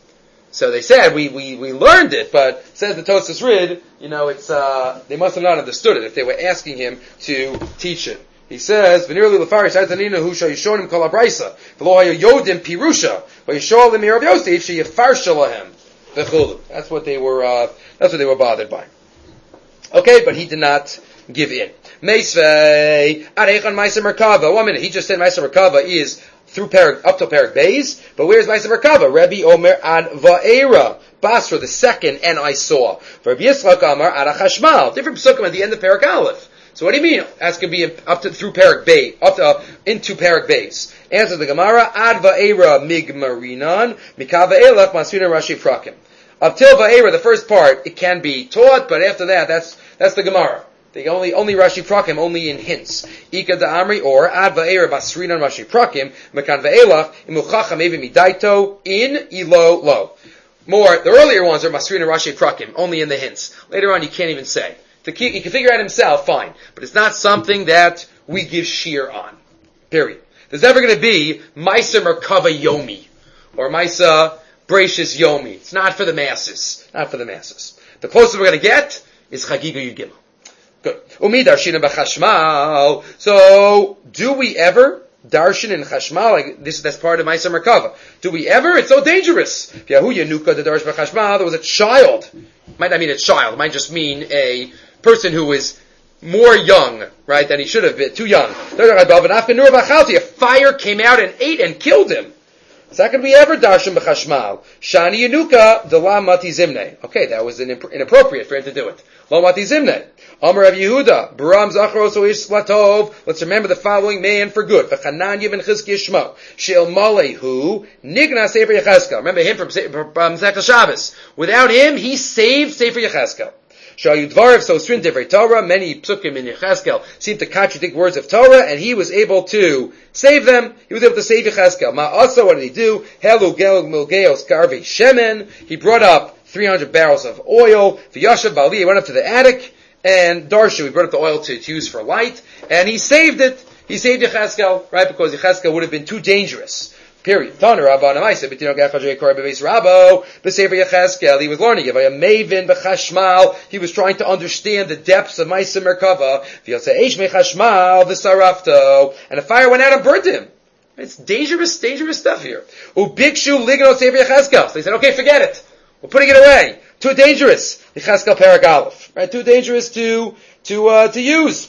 So they said, we learned it, but says the Tosfos Rid, it's, they must have not understood it if they were asking him to teach it. He says, "V'nirli lefarish ha'tanina hu shayishonim kol habraysa v'lo hayodim pirusha v'yisholim mirav Yosef sheyifarsha lahem v'chulu." That's what they were bothered by. Okay, but he did not give in. Meisvei, Arechon Meiser Merkava. 1 minute, he just said Meiser Merkava is through up to Perek Beis, but where's Meiser Merkava? Rabbi Omer ad Va'era. Basra, the second, and I saw. For Rabbi Yitzchak Amar ad Chashmal. Different psukim at the end of Perek Aleph. So what do you mean? That's going to be up to through Perek Beis, into Perek Beis. Answer the Gemara, ad Va'era migmarinan, mikav va'elach masrina Rashi Prakim. Up till Va'era, the first part, it can be taught, but after that, that's the Gemara. The only Rashi Prakim, only in hints. Ika da Amri, or ad Va'era basrinan Rashi Prakim, mekan va'elach, imuchacham evi midaito, in ilo lo. More, the earlier ones are masrina Rashi Prakim, only in the hints. Later on, you can't even say. He can figure out himself, fine. But it's not something that we give shear on. Period. There's never going to be Maisa Merkava Yomi, or Maisa Bracious Yomi. It's not for the masses. Not for the masses. The closest we're going to get is Chagiga Yud Gimel. Good. Umi Darshina B'Chashmal. So, do we ever darshan in Chashmal? Like that's part of Maisa Merkava. Do we ever? It's so dangerous. Yahu Yanuka the Darsh B'Chashmal. There was a child. Might not mean a child. It might just mean a person who was more young, right, than he should have been, too young. A fire came out and ate and killed him. So how could we ever darshan b'chashmal? Shani Yanuka the la mati zimne. Okay, that was inappropriate for him to do it. Lo mati zimne. Amar Rav Yehuda, Baram Zachros Oish Slatov. Let's remember the following man for good. V'chananya ben Chizkiya Shmo. She'el Malehu Nigna Sefer Yechezkel. Remember him from Zechel Shabbos. Without him, he saved Sefer Yechezkel. Shayudvarv, so Srin Divrei Torah, many psukim in Yechezkel seem to contradict words of Torah, and he was able to save them. He was able to save Yechezkel. Ma'asa, what did he do? Helu gel milgeos karvei shemen. He brought up 300 barrels of oil. V'yashav bali, he went up to the attic, and Darshu, he brought up the oil to use for light, and he saved it. He saved Yechezkel, right, because Yechezkel would have been too dangerous. Period. He was learning. He was trying to understand the depths of Maisa Merkava. And the fire went out and burned him. It's dangerous stuff here. So they said, okay, forget it. We're putting it away. Too dangerous. Perek Aleph. Right? Too dangerous to use.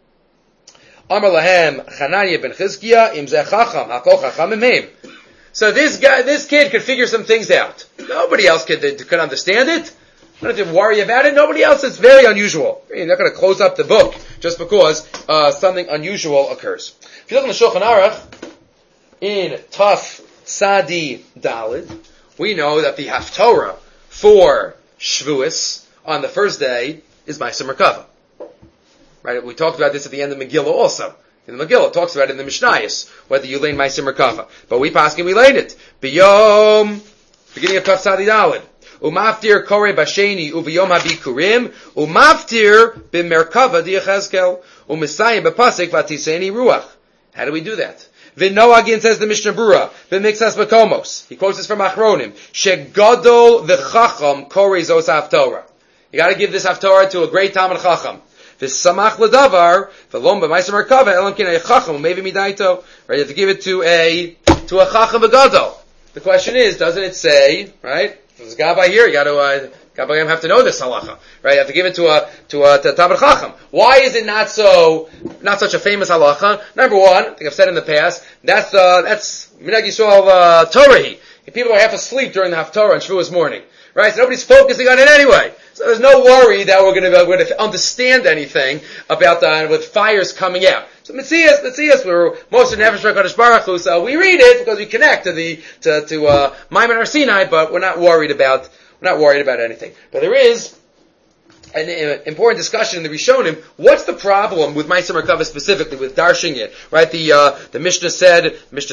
Amar lahem Chananya ben Chizkiya im zeh chacham hakol chacham imim. So this kid could figure some things out. Nobody else could understand it. You don't have to worry about it. Nobody else. It's very unusual. You're not going to close up the book just because something unusual occurs. If you look in the Shulchan Aruch in Taf Sadi Dalid, we know that the Haftorah for Shavuos on the first day is Maisa Merkava. Right, we talked about this at the end of Megillah also. In the Megillah, it talks about it in the Mishnayos, whether you lane Meiser Merkava. But we paskin, we lane it. Biyom, beginning of Taf Sadi Dalid. Umaftir kore basheni uviyom habikurim, umaftir b'merkava di'echezkel, umisayim b'pasik v'tiseni ruach. How do we do that? V'noagin, says the Mishnah Berurah, b'mixas b'komos. He quotes this from Achronim. Shegadol v'chacham kore zos haftorah. You gotta give this haftorah to a great Talmid Chacham. V'samach l'davar, v'lom b'maiser merkava, elam kin ha'chacham, maybe midaito. Right, you have to give it to a chacham v'gadol. The question is, doesn't it say, right? There's a Gabbai here, you gotta, Gabbai have to know this halacha. Right, you have to give it to a Talmid Chacham. Why is it not such a famous halacha? Number one, I think I've said in the past, that's Minhag Yisrael, Torahi. People are half asleep during the Haftorah on Shavuos morning. Right, so nobody's focusing on it anyway. So there's no worry that we're going to understand anything about with fires coming out. So Metzias, we're most of Nefesh HaKadosh Baruch Hu, so we read it because we connect to Maimon Har Sinai, but we're not worried about anything. But there is an important discussion in the Rishonim. What's the problem with Meiser Merkava specifically, with darshing it? Right? The Mishnah says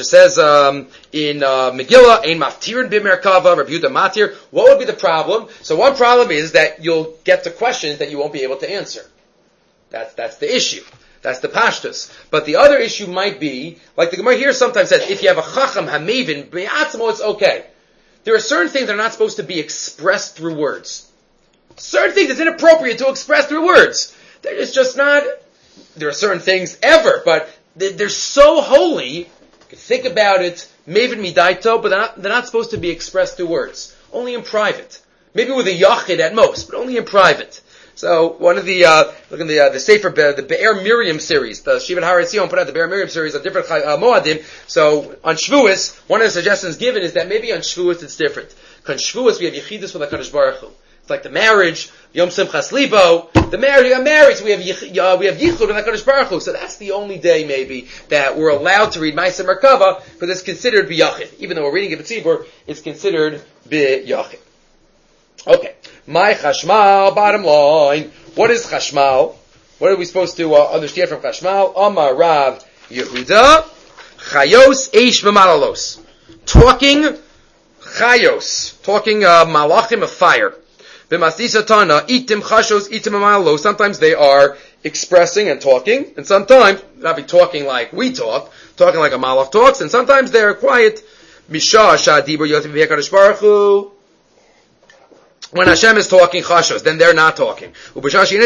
in Megillah, Ein Maftirin b'Merkava, Rav Yehuda Matir. What would be the problem? So one problem is that you'll get to questions that you won't be able to answer. That's the issue. That's the pashtus. But the other issue might be, like the Gemara here sometimes says, if you have a chacham hamevin b'atzmo, it's okay. There are certain things that are not supposed to be expressed through words. Certain things it's inappropriate to express through words. It's just not. There are certain things ever, but they're so holy. You can think about it, maven midaito, but they're not supposed to be expressed through words. Only in private. Maybe with a yachid at most, but only in private. So one of the look in the Sefer the Be'er Miriam series, the Shivan Har Etzion put out the Be'er Miriam series of different Moadim. So on Shavuos, one of the suggestions given is that maybe on Shavuos it's different. On Shavuos we have Yechidus with HaKadosh Baruch Hu. It's like the marriage, Yom Simchas Libo. The marriage, we got married, so we have Yichud with HaKadosh Baruch Hu. So that's the only day maybe that we're allowed to read Ma'aser Merkava because it's considered B'Yachid. Even though we're reading it B'Tzibur, it's considered B'Yachid. Okay. My Chashmal, bottom line. What is Chashmal? What are we supposed to understand from Chashmal? Amar Rav Yehuda, Chayos Eish V'Malalos. Talking Chayos. Talking Malachim of fire. B'Masisa Tana, Itim Chashos, Itim V'Malalos. Sometimes they are expressing and talking, and sometimes, not be talking like we talk, talking like a Malach talks, and sometimes they're quiet. Misha Shadibur Yotim V'Yakadosh Baruch Hu. When Hashem is talking chashos, then they're not talking. Right? What's the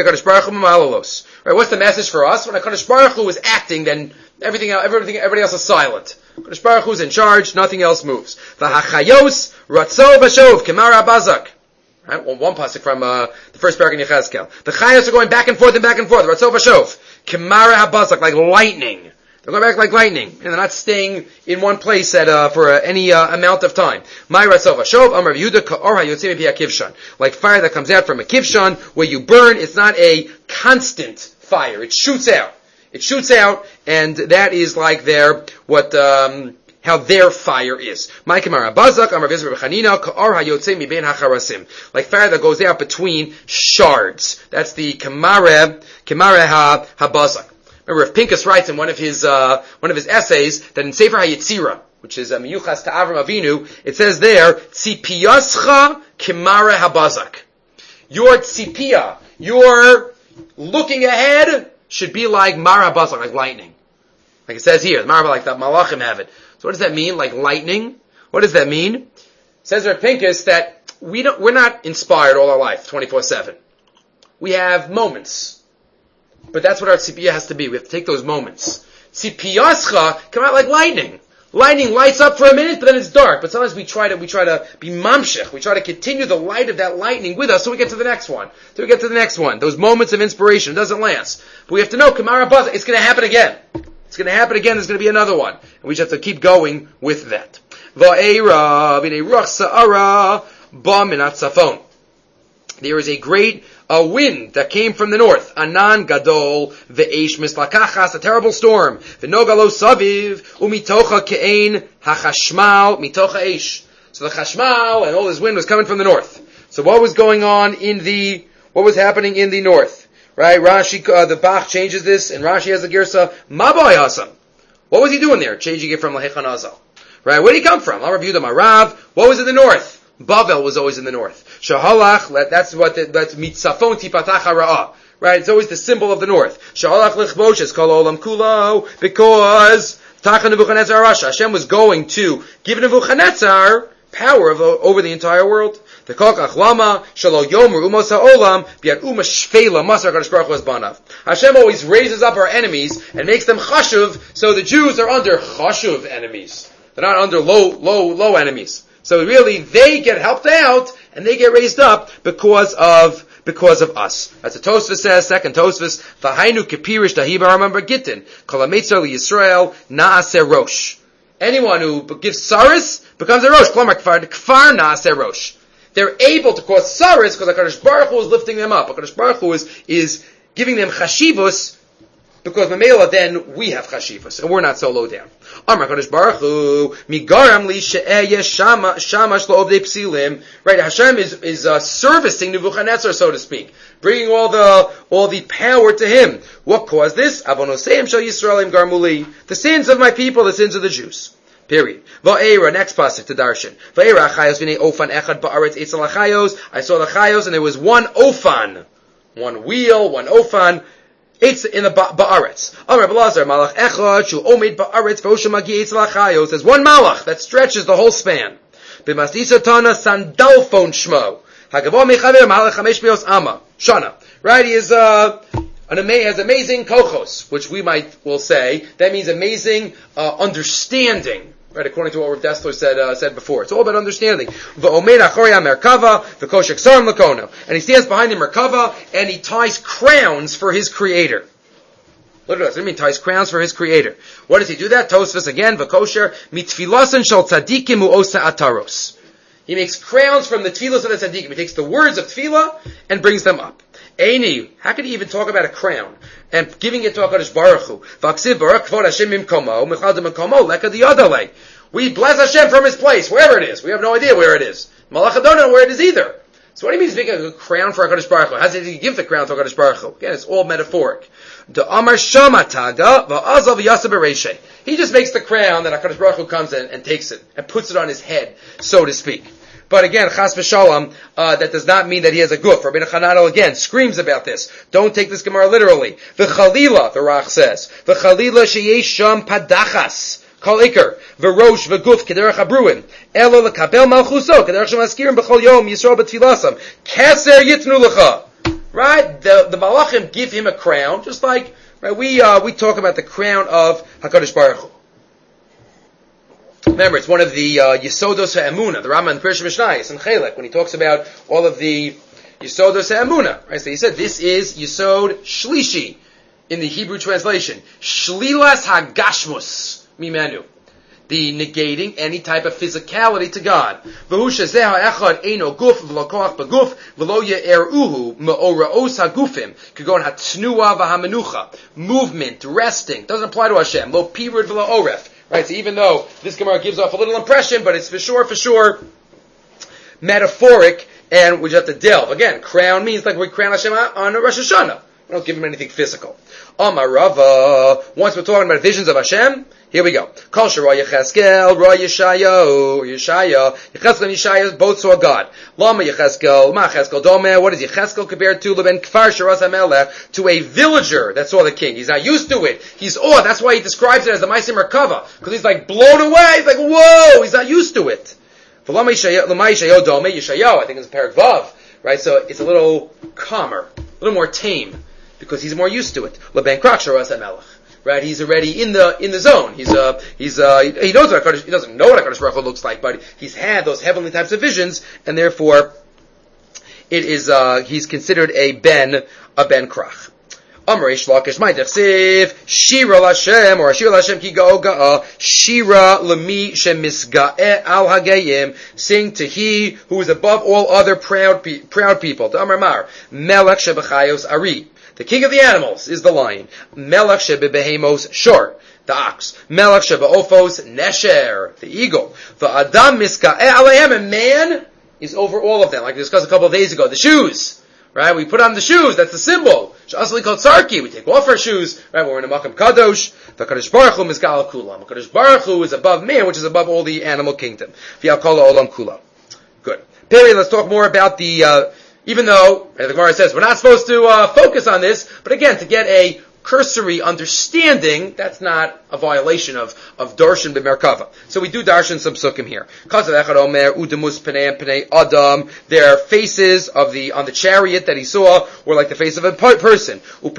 message for us? When HaKadosh Baruch Hu is acting, then everybody else is silent. HaKadosh Baruch Hu is in charge, nothing else moves. V'hachayos ratzov v'shov kemara bazak. Right? One pasuk from the first paragraph in Yechezkel. The chayos are going back and forth, ratzov v'shov kemara habazak, like lightning. They're going back like lightning, and they're not staying in one place for any amount of time. Like fire that comes out from a kivshan, where you burn, it's not a constant fire. It shoots out. And that is like how their fire is. Like fire that goes out between shards. That's the kamare habazak. Remember, if Pinchas writes in one of his essays that in Sefer HaYetzirah, which is Miyuchas to Avram Avinu, it says there, Tzipiyascha Kimara Habazak. Your tzipiyah, your looking ahead, should be like Mara Habazak, like lightning. Like it says here, like the Malachim have it. So what does that mean, like lightning? What does that mean? It says there at Pinchas that we're not inspired all our life, 24/7. We have moments. But that's what our tzipiyah has to be. We have to take those moments. Tzipiyascha come out like lightning. Lightning lights up for a minute, but then it's dark. But sometimes we try to be mamshech. We try to continue the light of that lightning with us so we get to the next one. Those moments of inspiration. It doesn't last. But we have to know, Kamara Baza, it's going to happen again. There's going to be another one. And we just have to keep going with that. Va'era b'nei ruach sa'ara ba minat safon. There is a great wind that came from the north. Anan gadol ve'esh mislakachas, a terrible storm. V'nogalo saviv umitocha ke'ein hachashmal mitocha esh. So the chashmal and all this wind was coming from the north. So what was happening in the north? Right? Rashi, the Bach changes this, and Rashi has the girsa maboy hasam. What was he doing there? Changing it from lahechan azal. Right? Where did he come from? Amar Yehuda Marav. What was in the north? Bavel was always in the north. Shahalach, that's mitzafon tipatach hara'ah. Right? It's always the symbol of the north. Shahalach lichboshes kol olam kulo, because Tachan Nebuchadnezzar Rasha. Hashem was going to give Nebuchadnezzar power over the entire world. The kolkach lama shalo yomer umos ha'olam biad uma shfela masar HaKadosh Baruch Hu es banav. Hashem always raises up our enemies and makes them chashuv, so the Jews are under chashuv enemies. They're not under low enemies. So really, they get helped out, and they get raised up because of us. As the Tosfos says, second Tosfos, V'hainu kepirish dahi b'ramam gittin, kol ha'meitzer liYisrael na'aseh rosh. Anyone who gives saris becomes a rosh. Klomar kfar na'aseh rosh. They're able to cause saris because HaKadosh Baruch Hu is lifting them up. HaKadosh Baruch Hu is giving them chashivus, because Mamela, then we have chashivas, and we're not so low down. Amar Kadosh Baruch Hu, migaram li she'eh shamash lo'ovdei psilim. Right, Hashem is servicing Nebuchadnezzar, so to speak, bringing all the power to him. What caused this? Avonoseim shel Yisraelim garmuli. The sins of my people, the sins of the Jews. Period. Va'era, next pasuk to darshan. Va'era achayos v'nei ofan echad ba'aretz etzel achayos. I saw the chayos, and there was one ofan, one wheel, one ofan. It's in the ba'aretz. Amar Belazar, malach echad shu omed ba'aretz v'oshem magi etzel achayos. There's one malach that stretches the whole span. B'masisa tana sandalphon shmo. Hagavah mechaver malach chamesh meos ama shana. Right? He is has amazing kochos, which will say that means amazing understanding. Right, according to what Rav Dessler said before. It's all about understanding. And he stands behind the Merkava, and he ties crowns for his creator. Look at this. I mean, ties crowns for his creator. What does he do that? Tosfos again, v'kosher, mitfilasan shal tzadikim u'osa ataros. He makes crowns from the tefillos of the tzaddikim. He takes the words of tefillah and brings them up. Eini, how could he even talk about a crown? And giving it to HaKadosh Baruch Hu. V'aksiv barak kvod Hashem imkomo, mechadam imkomo, leka diyadalei. We bless Hashem from his place, wherever it is. We have no idea where it is. Malach don't know where it is either. So what do you mean he's making a crown for HaKadosh Baruch Hu? How does he give the crown to HaKadosh Baruch Hu? Again, it's all metaphoric. The Amar Shamataga va'azav yasa bereishay. He just makes the crown, then HaKadosh Baruch Hu comes in and takes it and puts it on his head, so to speak. But again, chas v'shalom, that does not mean that he has a guf. Rabbeinu Chananel again screams about this. Don't take this Gemara literally. The Chalila, the Rach says, the Chalila sheyesh sham padachas. Kol iker, v'rosh v'guf kederach habruin, elo lekabel malchuso, kederach shemaskirim b'chol yom yisrael b'tfilasam, keser yitnu lecha. Right? The malachim give him a crown, just like, right, we talk about the crown of HaKadosh Baruch Hu. Remember, it's one of the Yesodos HaEmunah, the Rambam in Pirush Mishnayos and Chelek, when he talks about all of the Yesodos HaEmunah. Right? So he said, this is Yesod Shlishi in the Hebrew translation. Shlilas HaGashmus. Mimenu, the negating any type of physicality to God. Movement, resting, doesn't apply to Hashem. Lo pirud v'lo oref. Right, so even though this Gemara gives off a little impression, but it's for sure metaphoric, and we just have to delve. Again, crown means like we crown Hashem on Rosh Hashanah. We don't give him anything physical. Amar Rava, once we're talking about visions of Hashem, here we go. Kol Shara Yecheskel, Ra Yeshaya, Yecheskel and Yeshaya both saw God. Lama Yecheskel, Ma Yecheskel Domeh, what is Yecheskel compared to? Leben Kfar Sharas HaMelech, to a villager that saw the king. He's not used to it. He's awed. That's why he describes it as the Maisim Merkava. Because he's like blown away. He's like, whoa! He's not used to it. Lama Yeshaya Domeh, Yeshayahu, I think it's Perek Vav. Right? So it's a little calmer, a little more tame, because he's more used to it. Leben Kfar Sharas HaMelech. Right, he's already in the zone. He knows what HaKadosh, he doesn't know what HaKadosh Baruch Hu looks like, but he's had those heavenly types of visions, and therefore it is he's considered a ben krach. Amar Reish Lakish, my dechsiv Shira Lashem or Shira Lashem ki ga'o Shira lemi shemisga'e al hagayim. Sing to he who is above all other proud people. To Amar Mar Melech shebechayos Ari. The king of the animals is the lion. Melech shebehemos shor, the ox. Melech shebeofos nesher, the eagle. Va'adam miska'eh aleihem, a man is over all of them. Like we discussed a couple of days ago, the shoes. Right? We put on the shoes, that's the symbol. Sh'asli called Sarki, we take off our shoes, right? We're in a Makam Kadosh. The Kadosh Baruch Hu miska'al kulam. The Kadosh Baruch Hu is above man, which is above all the animal kingdom. V'yakala olam kulam. Good. Period. Let's talk more about the, even though, the Gemara says, we're not supposed to focus on this, but again, to get a cursory understanding, that's not a violation of Darshan b'Merkava. So we do Darshan some Sukkim here. Their faces on the chariot that he saw were like the face of a person. And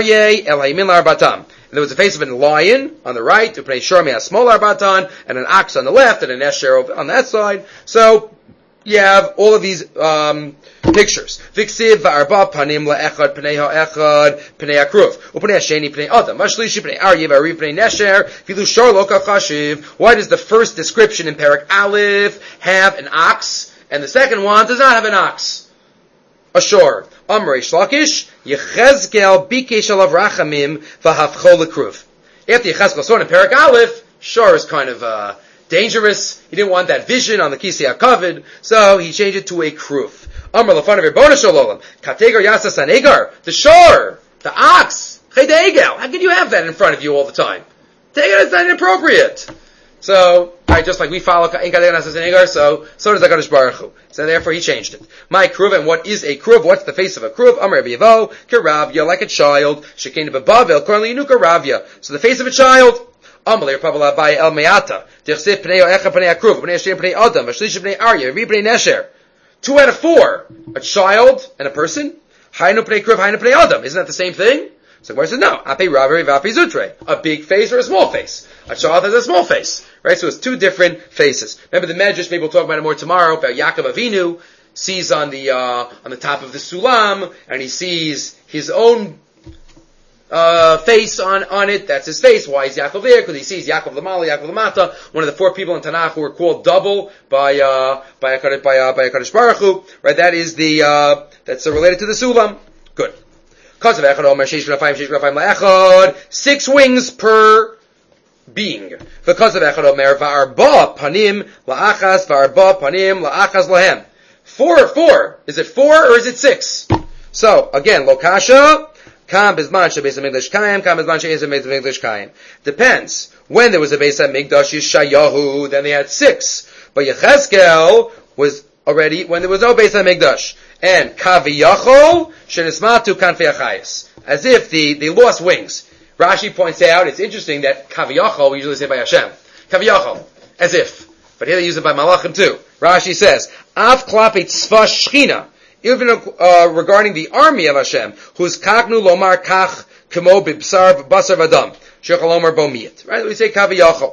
there was a face of a lion on the right, and an ox on the left, and an esher on that side. So, you have all of these pictures. Viksiv va'arba panim la'echad pnei ha'echad pnei ha'kruv u'pnei ha'sheni pnei adam mashlishi pnei aryev ari pnei nesher vilu shor lo kachashiv. Why does the first description in Perek Aleph have an ox and the second one does not have an ox? A shor. Amrei Shlakish Yechezkel bikesh alav rachamim v'hafchol lekruv. After Yechezkel saw in Perek Aleph, shor is kind of dangerous. He didn't want that vision on the Kisei HaKavod, so he changed it to a kruf. Amar l'fanav Ribono Shel Olam, Kategar Yasa Sanegar, the shor, the ox, Chedegel. How can you have that in front of you all the time? Tegar is not inappropriate. So, right, just like we follow Kategar Yasa Sanegar, so does HaKadosh Baruch Hu. So therefore he changed it. My kruv, and what is a kruv? What's the face of a kruv? Amar Yavo, Karavya, like a child, Shekin Babavel, Korli Yunuka Ravya. So the face of a child. Amalei Pavla by El Meata. Dichsif pnei Echa pnei Akruv, pnei Hashem pnei Adam, Vashlish pnei Arya, Ri pnei Nesher. 2 out of 4, a child and a person. Hainu pnei Kruv, Hainu pnei Adam. Isn't that the same thing? So Gemara says, no, ape rabari v'ape zutre. A big face or a small face. A child has a small face. Right? So it's two different faces. Remember the Medrash, maybe we'll talk about it more tomorrow, about Yaakov Avinu, sees on the top of the Sulam, and he sees his own face on it. That's his face. Why is Yaakov there? Because he sees Yaakov Lamala, Yaakov Lamata, one of the four people in Tanakh who were called double by HaKadosh Baruch Hu. Right? That is that's related to the Sulam. Good. 6 wings per being. Because of Echad Omer, va'arba panim la'achas, va'arba panim la'achas lahem. 4. Is it 4 or is it 6? So, again, Lokasha, kam bizman she'beis HaMikdash kayim, kam bizman she'ez HaBeis HaMikdash kayim. Depends. When there was a Beis HaMikdash Yeshayahu, then they had 6. But Yechezkel was already when there was no Beis HaMikdash. And Kaviyachol shenismatu kanfei achayis. As if they lost wings. Rashi points out, it's interesting that Kaviyachol, we usually say by Hashem. Kaviyachol. As if. But here they use it by Malachim too. Rashi says, Av klapi tzva shchina. Even regarding the army of Hashem, who's kaknu lomar kach kemo b'bsar basar v'adam. Shechal omar bomiyat. Right? We say Kaviyachol.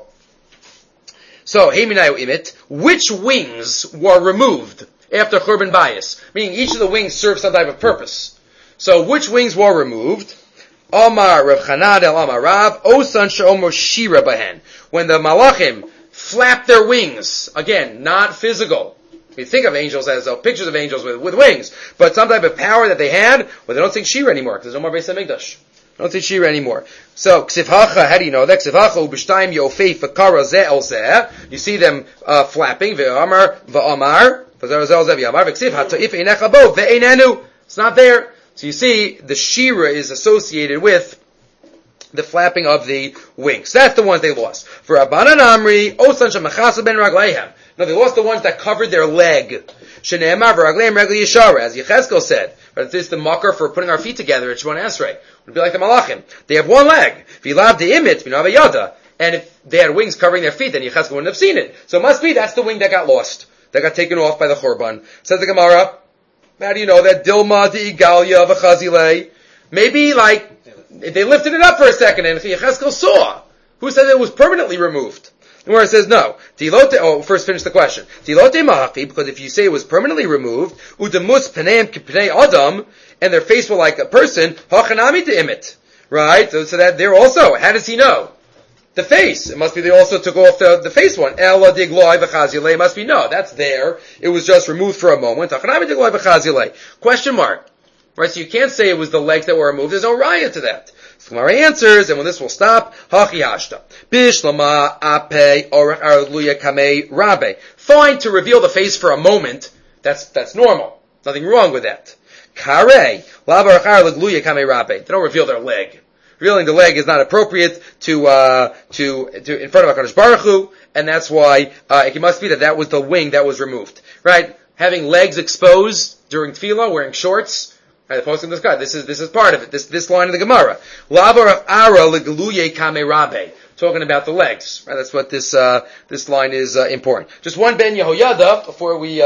So, Heiminayu imit, which wings were removed after Churban Bayis? Meaning each of the wings served some type of purpose. So, which wings were removed? Omar Rav Chanad el Amar Rav, Osan she'omer shira bahen. When the Malachim flap their wings, again, not physical. We think of angels as pictures of angels with wings, but some type of power that they had, well, they don't sing shira anymore, because there's no more Beis HaMikdash. They don't sing shira anymore. So, Ksivhacha, how do you know that? Ksivhacha ub'shtayim yofei fakara zeh el zeh. You see them flapping, ve'amar, v'amar, v'zeh zeh v'amar, v'ksivha ta'if einecha bo, ve'einenu. It's not there. So you see, the shira is associated with the flapping of the wings. That's the ones they lost. For Rabbanan Amri, Osan Shemachasa ben Ragleihem. No, they lost the ones that covered their leg. Shene'emar v'ragleim regli yeshara, as Yechezkel said. But it's the makar for putting our feet together at Shemon Esrei. It would be like the Malachim. They have one leg. V'yilav de'imit, v'nav yada. And if they had wings covering their feet, then Yechezkel wouldn't have seen it. So it must be that's the wing that got lost. That got taken off by the Churban. Says the Gemara, how do you know that? Dilma de'igalia v'chazilei. Maybe they lifted it up for a second and Yechezkel saw. Who said it was permanently removed? The Gemara says no. First finish the question. Tilote mahachi, because if you say it was permanently removed, udemus peneim k'penei adam, and their face were like a person, hachanami de'imit. Right? So that there also, how does he know? The face. It must be they also took off the face one. Ela digloi v'chazilei. Must be no. That's there. It was just removed for a moment. Hachanami digloi v'chazilei. Question mark. Right? So you can't say it was the legs that were removed. There's no raya to that. So Gemara answers, and when this will stop, Hachi Hashta. Bishlama ape orach arluya kamei rabe. Fine to reveal the face for a moment. That's normal. Nothing wrong with that. Kare lavar achar legluya kamei rabe. They don't reveal their leg. Revealing the leg is not appropriate to in front of HaKadosh Baruch Hu, and that's why it must be that was the wing that was removed. Right? Having legs exposed during tefillah, wearing shorts. Right, posting this guy. This is part of it. This line of the Gemara. Lavar of ara legaluye kame rabe. Talking about the legs. Right, that's what this line is important. Just one Ben Yehoyada before we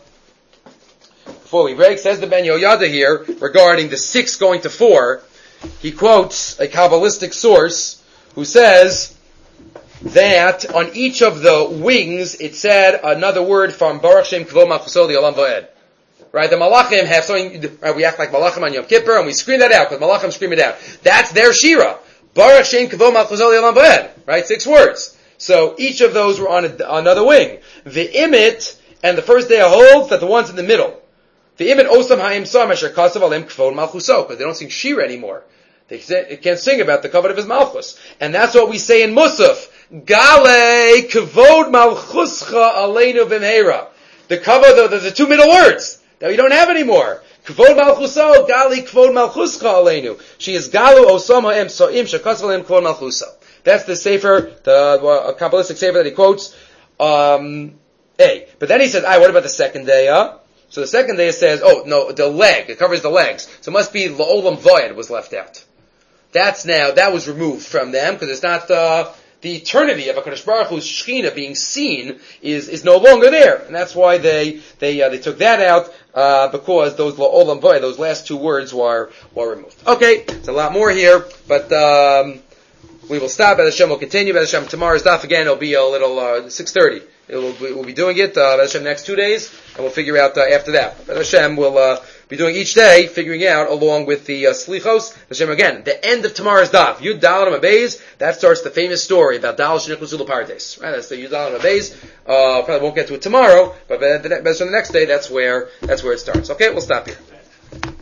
break. Says the Ben Yehoyada here regarding the 6 going to 4. He quotes a Kabbalistic source who says that on each of the wings it said another word from Baruch Shem Kavod Malchusol Olam Va'ed. Right, the Malachim have something, right, we act like Malachim on Yom Kippur, and we scream that out, because Malachim scream it out. That's their Shira. Baruch Shem Kavod Malchusol Olam Va'ed. Right, 6 words. So each of those were on another wing. The imit, and the first day holds that the ones in the middle. The imit osam ha'im sam asher kasav alem kavod malchuso, because they don't sing Shira anymore. They can't sing about the kavod of his malchus. And that's what we say in Musaf. Gale kavod malchuscha aleinu v'mheira. The kavod, the 2 middle words that we don't have anymore. Kvod malchuso, gali kvod malchuscha aleinu. She is galu osam ha'em so'im shekasav alem kvod malchuso. That's the sefer, the Kabbalistic sefer that he quotes. But then he says, what about the second day, So the second day it says, the leg, it covers the legs. So it must be L'olam Voyed was left out. That was removed from them, because it's not, the eternity of HaKadosh Baruch Hu's Shechina being seen is no longer there. And that's why they took that out, because those la'olam vay, those last two words were removed. Okay, it's a lot more here, but we will stop. B'ez Hashem will continue. B'ez Hashem tomorrow's daf again. It'll be a little 6:30. We'll be doing it B'ez Hashem next 2 days, and we'll figure out after that. B'ez Hashem will be doing each day, figuring out along with the slichos. B'ez Hashem again. The end of tomorrow's daf. Yud Dalet Amabez. That starts the famous story about Dal Shenichlusu L'Pardes. Right? That's the Yud Dalet Amabez. Probably won't get to it tomorrow, but the next day, that's where it starts. Okay, we'll stop here.